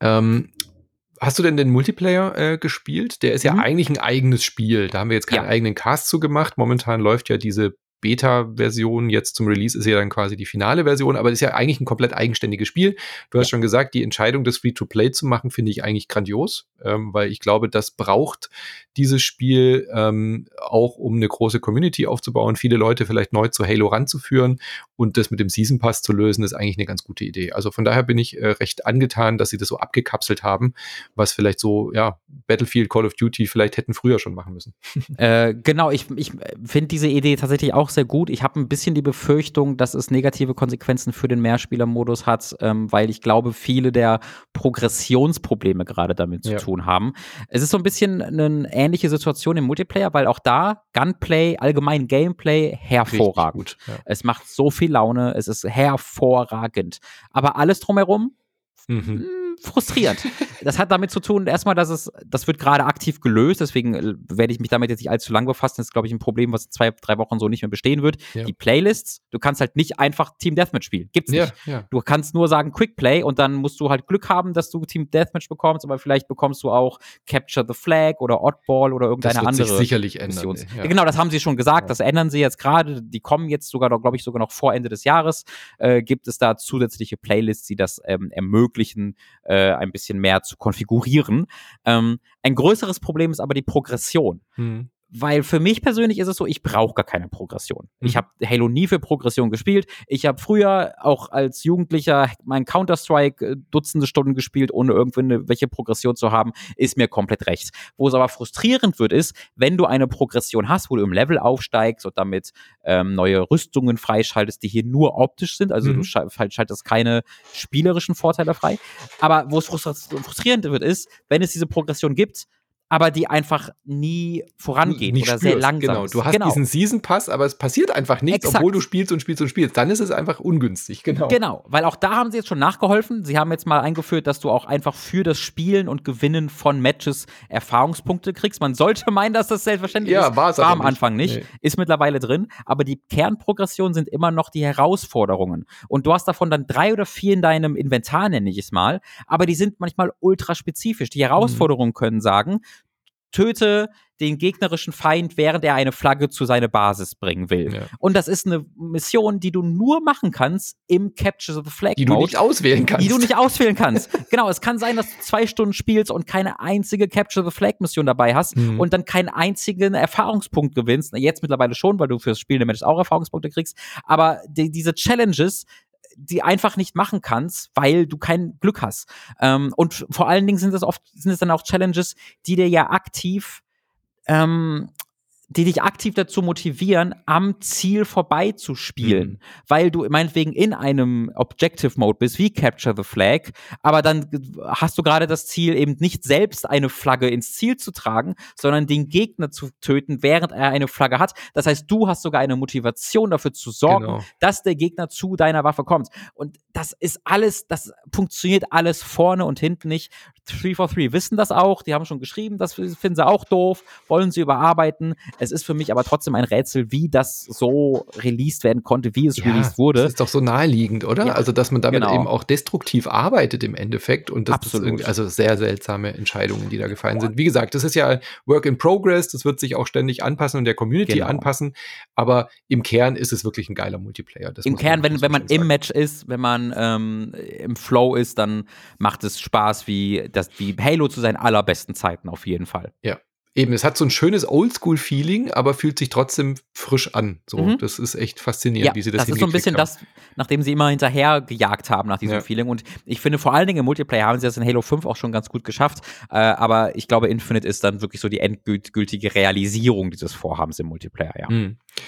S1: Hast du denn den Multiplayer gespielt? Der ist ja eigentlich ein eigenes Spiel. Da haben wir jetzt keinen eigenen Cast zu gemacht. Momentan läuft ja diese Beta-Version, jetzt zum Release ist ja dann quasi die finale Version, aber das ist ja eigentlich ein komplett eigenständiges Spiel. Du hast schon gesagt, die Entscheidung, das Free-to-Play zu machen, finde ich eigentlich grandios, weil ich glaube, das braucht dieses Spiel auch, um eine große Community aufzubauen, viele Leute vielleicht neu zu Halo ranzuführen und das mit dem Season Pass zu lösen, ist eigentlich eine ganz gute Idee. Also von daher bin ich recht angetan, dass sie das so abgekapselt haben, was vielleicht so, Battlefield, Call of Duty vielleicht hätten früher schon machen müssen.
S2: Genau, ich finde diese Idee tatsächlich auch sehr gut. Ich habe ein bisschen die Befürchtung, dass es negative Konsequenzen für den Mehrspielermodus hat, weil ich glaube, viele der Progressionsprobleme gerade damit zu tun haben. Es ist so ein bisschen eine ähnliche Situation im Multiplayer, weil auch da Gunplay, allgemein Gameplay hervorragend. Gut, Es macht so viel Laune, es ist hervorragend. Aber alles drumherum frustrierend. Das hat damit zu tun, erstmal, das wird gerade aktiv gelöst, deswegen werde ich mich damit jetzt nicht allzu lang befassen. Das ist, glaube ich, ein Problem, was in 2-3 Wochen so nicht mehr bestehen wird. Ja. Die Playlists, du kannst halt nicht einfach Team Deathmatch spielen. Gibt's nicht. Ja. Du kannst nur sagen Quick Play und dann musst du halt Glück haben, dass du Team Deathmatch bekommst, aber vielleicht bekommst du auch Capture the Flag oder Oddball oder irgendeine andere. Das wird sich
S1: sicherlich ändern.
S2: Genau, das haben sie schon gesagt, das ändern sie jetzt gerade. Die kommen jetzt glaube ich, sogar noch vor Ende des Jahres. Gibt es da zusätzliche Playlists, die das ermöglichen, ein bisschen mehr zu konfigurieren. Ein größeres Problem ist aber die Progression. Weil für mich persönlich ist es so, ich brauche gar keine Progression. Ich habe Halo nie für Progression gespielt. Ich habe früher auch als Jugendlicher meinen Counter-Strike Dutzende Stunden gespielt, ohne irgendwelche Progression zu haben, ist mir komplett recht. Wo es aber frustrierend wird, ist, wenn du eine Progression hast, wo du im Level aufsteigst und damit neue Rüstungen freischaltest, die hier nur optisch sind, also du schaltest keine spielerischen Vorteile frei. Aber wo es frustrierend wird, ist, wenn es diese Progression gibt, aber die einfach nie vorangeht oder sehr langsam.
S1: Genau, du hast diesen Season Pass, aber es passiert einfach nichts, obwohl du spielst und spielst und spielst. Dann ist es einfach ungünstig,
S2: Genau, weil auch da haben sie jetzt schon nachgeholfen. Sie haben jetzt mal eingeführt, dass du auch einfach für das Spielen und Gewinnen von Matches Erfahrungspunkte kriegst. Man sollte meinen, dass das selbstverständlich ist. War am Anfang nicht. Nee. Ist mittlerweile drin. Aber die Kernprogression sind immer noch die Herausforderungen. Und du hast davon dann 3 oder 4 in deinem Inventar, nenne ich es mal. Aber die sind manchmal ultra spezifisch. Die Herausforderungen können sagen, töte den gegnerischen Feind, während er eine Flagge zu seiner Basis bringen will. Ja. Und das ist eine Mission, die du nur machen kannst im Capture the Flag Mode.
S1: Die du nicht auswählen kannst.
S2: Genau, es kann sein, dass du 2 Stunden spielst und keine einzige Capture the Flag Mission dabei hast und dann keinen einzigen Erfahrungspunkt gewinnst. Jetzt mittlerweile schon, weil du fürs Spiel der Matches auch Erfahrungspunkte kriegst. Aber diese Challenges, die einfach nicht machen kannst, weil du kein Glück hast. Und vor allen Dingen sind es dann auch Challenges, die dir ja aktiv die dich aktiv dazu motivieren, am Ziel vorbeizuspielen. Weil du meinetwegen in einem Objective-Mode bist, wie Capture the Flag, aber dann hast du gerade das Ziel, eben nicht selbst eine Flagge ins Ziel zu tragen, sondern den Gegner zu töten, während er eine Flagge hat. Das heißt, du hast sogar eine Motivation dafür zu sorgen, dass der Gegner zu deiner Waffe kommt. Und das funktioniert alles vorne und hinten nicht. 343 wissen das auch, die haben schon geschrieben, das finden sie auch doof, wollen sie überarbeiten. Es ist für mich aber trotzdem ein Rätsel, wie das so released werden konnte, wie es released wurde.
S1: Das ist doch so naheliegend, oder? Ja, also, dass man damit eben auch destruktiv arbeitet im Endeffekt und das ist irgendwie, also sehr seltsame Entscheidungen, die da gefallen sind. Wie gesagt, das ist ja Work in Progress, das wird sich auch ständig anpassen und der Community anpassen, aber im Kern ist es wirklich ein geiler Multiplayer.
S2: Im Kern, wenn man im Match ist, wenn man im Flow ist, dann macht es Spaß wie Halo zu seinen allerbesten Zeiten auf jeden Fall.
S1: Ja. Eben, es hat so ein schönes Oldschool-Feeling, aber fühlt sich trotzdem frisch an. So, das ist echt faszinierend, wie sie das hingekriegt haben. Das ist so ein bisschen das, nachdem sie immer hinterher gejagt haben nach diesem Feeling. Und ich finde, vor allen Dingen im Multiplayer haben sie das in Halo 5 auch schon ganz gut geschafft. Aber ich glaube, Infinite ist dann wirklich so die endgültige Realisierung dieses Vorhabens im Multiplayer,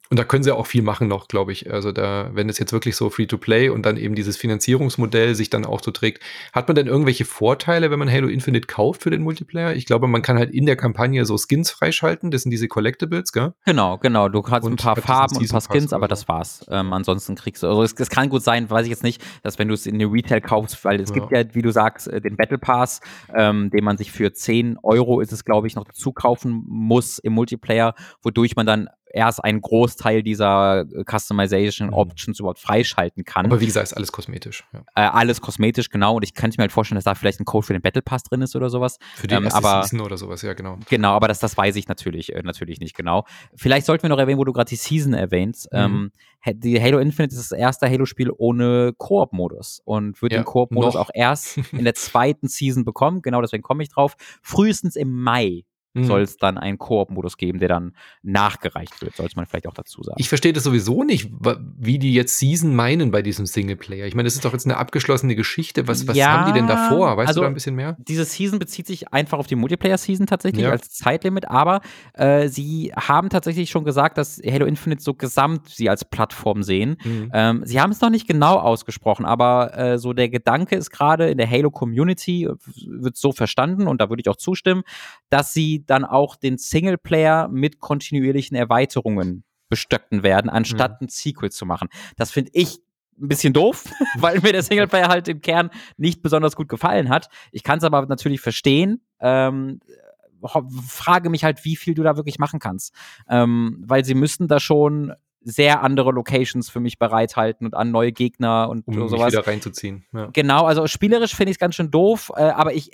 S1: Und da können sie auch viel machen noch, glaube ich. Also da, wenn es jetzt wirklich so Free-to-Play und dann eben dieses Finanzierungsmodell sich dann auch so trägt, hat man denn irgendwelche Vorteile, wenn man Halo Infinite kauft für den Multiplayer? Ich glaube, man kann halt in der Kampagne so Skins freischalten. Das sind diese Collectibles, gell?
S2: Genau, genau. Du hast ein
S1: Und
S2: paar
S1: hat diesen
S2: Farben und ein paar
S1: Season Pass
S2: Skins,
S1: oder
S2: aber
S1: so.
S2: das war's. Ansonsten kriegst du, also es kann gut sein, weiß ich jetzt nicht, dass wenn du es in der Retail kaufst, weil es gibt ja, wie du sagst, den Battle Pass, den man sich für 10 € ist es, glaube ich, noch dazu kaufen muss im Multiplayer, wodurch man dann erst einen Großteil dieser Customization Options überhaupt freischalten kann.
S1: Aber wie gesagt, ist alles kosmetisch. Ja.
S2: Alles kosmetisch, genau. Und ich könnte mir halt vorstellen, dass da vielleicht ein Code für den Battle Pass drin ist oder sowas.
S1: Für die erste
S2: aber
S1: Season oder sowas, ja, genau.
S2: Genau, aber das weiß ich natürlich nicht genau. Vielleicht sollten wir noch erwähnen, wo du gerade die Season erwähnst. Die Halo Infinite ist das erste Halo-Spiel ohne Koop-Modus und wird
S1: Ja,
S2: den Koop-Modus
S1: noch.
S2: auch erst in der zweiten Season bekommen. Genau, deswegen komme ich drauf. Frühestens im Mai soll es dann einen Koop-Modus geben, der dann nachgereicht wird, sollte man vielleicht auch dazu sagen.
S1: Ich verstehe das sowieso nicht, wie die jetzt Season meinen bei diesem Singleplayer. Ich meine, das ist doch jetzt eine abgeschlossene Geschichte. Was haben die denn davor? Weißt du da ein bisschen mehr?
S2: Diese Season bezieht sich einfach auf die Multiplayer-Season tatsächlich als Zeitlimit, aber sie haben tatsächlich schon gesagt, dass Halo Infinite so gesamt sie als Plattform sehen. Sie haben es noch nicht genau ausgesprochen, aber so der Gedanke ist gerade in der Halo-Community, wird so verstanden und da würde ich auch zustimmen, dass sie dann auch den Singleplayer mit kontinuierlichen Erweiterungen bestücken werden, anstatt ein Sequel zu machen. Das finde ich ein bisschen doof, weil mir der Singleplayer halt im Kern nicht besonders gut gefallen hat. Ich kann es aber natürlich verstehen. Frage mich halt, wie viel du da wirklich machen kannst. Weil sie müssten da schon sehr andere Locations für mich bereithalten und an neue Gegner und
S1: um
S2: sowas.
S1: Mich wieder reinzuziehen. Ja.
S2: Genau, also spielerisch finde ich es ganz schön doof, aber ich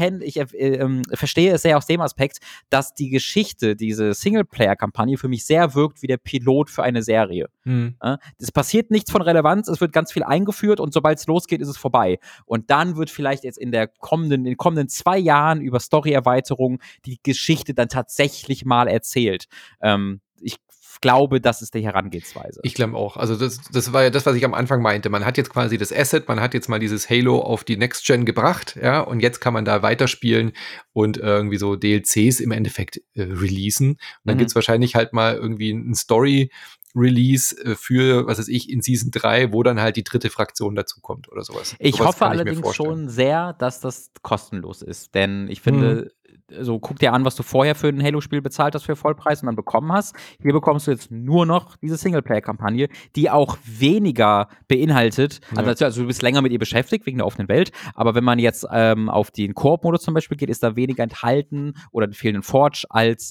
S2: verstehe es sehr aus dem Aspekt, dass die Geschichte, diese Singleplayer-Kampagne für mich sehr wirkt wie der Pilot für eine Serie. Es passiert nichts von Relevanz, es wird ganz viel eingeführt und sobald es losgeht, ist es vorbei. Und dann wird vielleicht jetzt in den kommenden 2 Jahren über Story-Erweiterungen die Geschichte dann tatsächlich mal erzählt. Ich glaube, das ist die Herangehensweise.
S1: Ich glaube auch. Also das war ja das, was ich am Anfang meinte. Man hat jetzt quasi das Asset, man hat jetzt mal dieses Halo auf die Next Gen gebracht, ja, und jetzt kann man da weiterspielen und irgendwie so DLCs im Endeffekt releasen. Und dann gibt's wahrscheinlich halt mal irgendwie ein Story-Release für, was weiß ich, in Season 3, wo dann halt die dritte Fraktion dazukommt oder sowas.
S2: Ich hoffe allerdings schon sehr, dass das kostenlos ist, denn ich finde, so guck dir an, was du vorher für ein Halo-Spiel bezahlt hast für Vollpreis und dann bekommen hast. Hier bekommst du jetzt nur noch diese Singleplayer-Kampagne, die auch weniger beinhaltet. Also du bist länger mit ihr beschäftigt, wegen der offenen Welt. Aber wenn man jetzt auf den Koop-Modus zum Beispiel geht, ist da weniger enthalten oder fehlt ein Forge als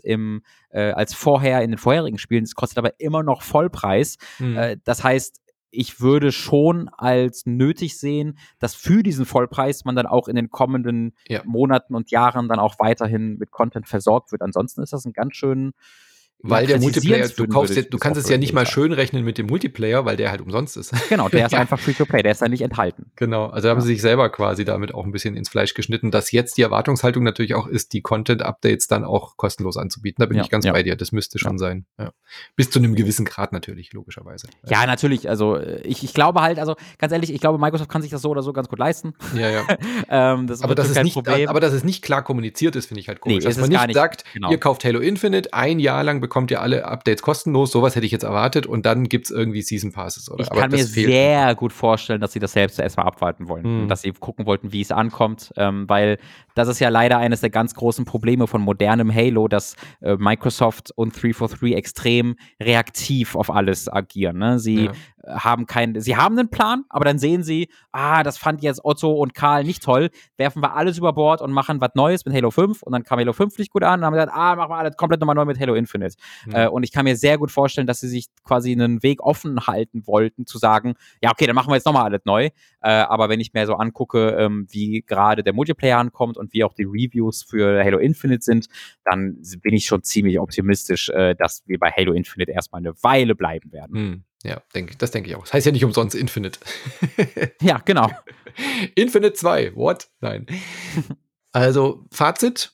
S2: vorher in den vorherigen Spielen. Es kostet aber immer noch Vollpreis. Das heißt, ich würde schon als nötig sehen, dass für diesen Vollpreis man dann auch in den kommenden Monaten und Jahren dann auch weiterhin mit Content versorgt wird. Ansonsten ist das ein ganz schön
S1: weil der Multiplayer, du kannst es ja nicht mal schön rechnen mit dem Multiplayer, weil der halt umsonst ist.
S2: Genau, der ist einfach Free-to-Play, der ist da nicht enthalten.
S1: Genau, also haben sie sich selber quasi damit auch ein bisschen ins Fleisch geschnitten, dass jetzt die Erwartungshaltung natürlich auch ist, die Content-Updates dann auch kostenlos anzubieten. Da bin ich ganz bei dir, das müsste schon sein. Ja. Bis zu einem gewissen Grad natürlich, logischerweise.
S2: Ja, natürlich, also ich glaube halt, also ganz ehrlich, ich glaube, Microsoft kann sich das so oder so ganz gut leisten.
S1: Ja.
S2: Aber dass
S1: es nicht klar kommuniziert ist, finde ich halt komisch.
S2: Nee,
S1: dass man nicht sagt, ihr kauft Halo Infinite, 1 Jahr lang bekommt ihr alle Updates kostenlos, sowas hätte ich jetzt erwartet und dann gibt's irgendwie Season Passes. Oder?
S2: Ich kann mir sehr gut vorstellen, dass sie das selbst erstmal abwarten wollen und dass sie gucken wollten, wie es ankommt, weil das ist ja leider eines der ganz großen Probleme von modernem Halo, dass Microsoft und 343 extrem reaktiv auf alles agieren. Ne? Sie haben einen Plan, aber dann sehen sie, das fand jetzt Otto und Karl nicht toll, werfen wir alles über Bord und machen was Neues mit Halo 5 und dann kam Halo 5 nicht gut an und dann haben wir gesagt, machen wir alles komplett nochmal neu mit Halo Infinite. Und ich kann mir sehr gut vorstellen, dass sie sich quasi einen Weg offen halten wollten, zu sagen, ja okay, dann machen wir jetzt nochmal alles neu. Aber wenn ich mir so angucke, wie gerade der Multiplayer ankommt und wie auch die Reviews für Halo Infinite sind, dann bin ich schon ziemlich optimistisch, dass wir bei Halo Infinite erstmal eine Weile bleiben werden.
S1: Ja, das denke ich auch. Das heißt ja nicht umsonst Infinite.
S2: Ja, genau.
S1: Infinite 2, what? Nein. Also, Fazit,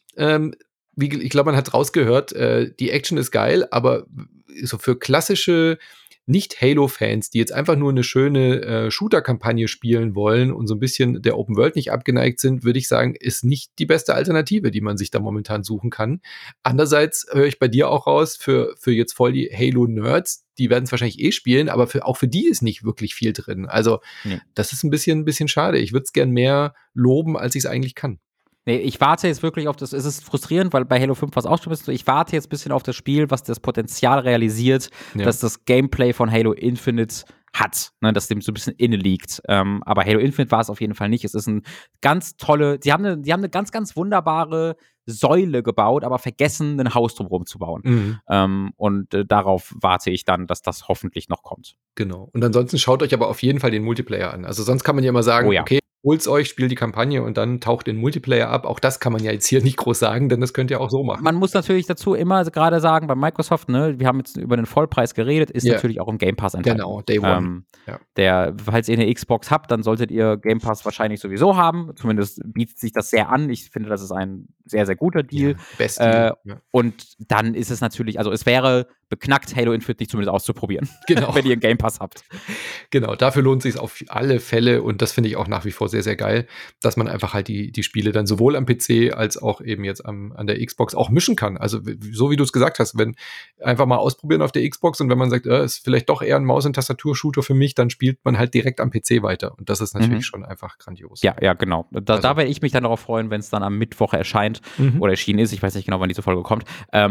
S1: ich glaube, man hat rausgehört, die Action ist geil, aber so für klassische Nicht-Halo-Fans, die jetzt einfach nur eine schöne Shooter-Kampagne spielen wollen und so ein bisschen der Open World nicht abgeneigt sind, würde ich sagen, ist nicht die beste Alternative, die man sich da momentan suchen kann. Andererseits höre ich bei dir auch raus, für jetzt voll die Halo-Nerds, die werden es wahrscheinlich spielen, aber auch für die ist nicht wirklich viel drin. Also das ist ein bisschen schade. Ich würde es gern mehr loben, als ich es eigentlich kann.
S2: Nee, ich warte jetzt wirklich auf das, es ist frustrierend, weil bei Halo 5 war es auch schon ein bisschen so, ich warte jetzt ein bisschen auf das Spiel, was das Potenzial realisiert, dass das Gameplay von Halo Infinite hat, ne, dass dem so ein bisschen inne liegt. Aber Halo Infinite war es auf jeden Fall nicht. Es ist ein ganz tolle, die haben eine ganz, ganz wunderbare Säule gebaut, aber vergessen, ein Haus drumherum zu bauen. Und darauf warte ich dann, dass das hoffentlich noch kommt.
S1: Genau. Und ansonsten schaut euch aber auf jeden Fall den Multiplayer an. Also sonst kann man ja immer sagen, okay, holt's euch, spielt die Kampagne und dann taucht den Multiplayer ab. Auch das kann man ja jetzt hier nicht groß sagen, denn das könnt ihr auch so machen.
S2: Man muss natürlich dazu immer gerade sagen, bei Microsoft, ne, wir haben jetzt über den Vollpreis geredet, ist natürlich auch im Game Pass enthalten.
S1: Genau, Day One.
S2: Falls ihr eine Xbox habt, dann solltet ihr Game Pass wahrscheinlich sowieso haben. Zumindest bietet sich das sehr an. Ich finde, das ist ein sehr, sehr guter Deal.
S1: Ja, Best Deal.
S2: Und dann ist es natürlich, also es wäre beknackt, Halo Infinite nicht zumindest auszuprobieren, wenn ihr einen Game Pass habt.
S1: Genau, dafür lohnt es sich auf alle Fälle und das finde ich auch nach wie vor sehr, sehr geil, dass man einfach halt die Spiele dann sowohl am PC als auch eben jetzt an der Xbox auch mischen kann. Also so wie du es gesagt hast, wenn einfach mal ausprobieren auf der Xbox und wenn man sagt, ist vielleicht doch eher ein Maus- und Tastatur-Shooter für mich, dann spielt man halt direkt am PC weiter und das ist natürlich schon einfach grandios.
S2: Ja, genau. Da werde ich mich dann darauf freuen, wenn es dann am Mittwoch erscheint oder erschienen ist. Ich weiß nicht genau, wann diese Folge kommt.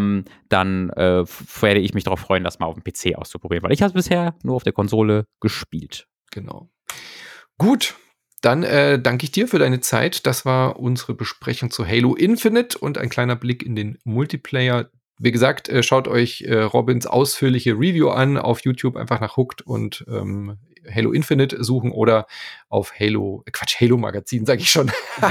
S2: Dann werde ich mich darauf freuen, das mal auf dem PC auszuprobieren, weil ich habe es bisher nur auf der Konsole gespielt.
S1: Genau. Gut, dann danke ich dir für deine Zeit. Das war unsere Besprechung zu Halo Infinite und ein kleiner Blick in den Multiplayer. Wie gesagt, schaut euch Robins ausführliche Review an auf YouTube, einfach nach Hooked und Halo Infinite suchen oder auf Halo Magazin, sage ich schon.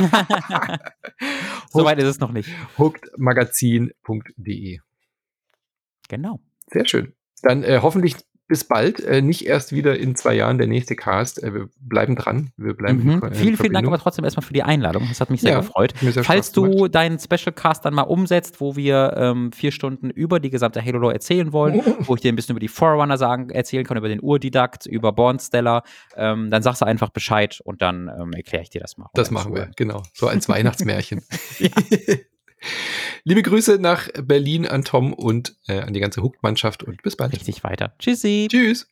S2: Soweit ist es noch nicht.
S1: hookedmagazin.de.
S2: Genau.
S1: Sehr schön. Dann hoffentlich bis bald. Nicht erst wieder in 2 Jahren der nächste Cast. Wir bleiben dran. Wir bleiben
S2: Vielen Dank aber trotzdem erstmal für die Einladung. Das hat mich sehr gefreut. Falls du deinen Special Cast dann mal umsetzt, wo wir 4 Stunden über die gesamte Halo-Lore erzählen wollen, wo ich dir ein bisschen über die Forerunner erzählen kann, über den Urdidakt, über Bornstellar, dann sagst du einfach Bescheid und dann erkläre ich dir das mal.
S1: Das machen wir, genau. So als Weihnachtsmärchen. Liebe Grüße nach Berlin an Tom und an die ganze Hooked-Mannschaft und bis bald.
S2: Richtig weiter. Tschüssi.
S1: Tschüss.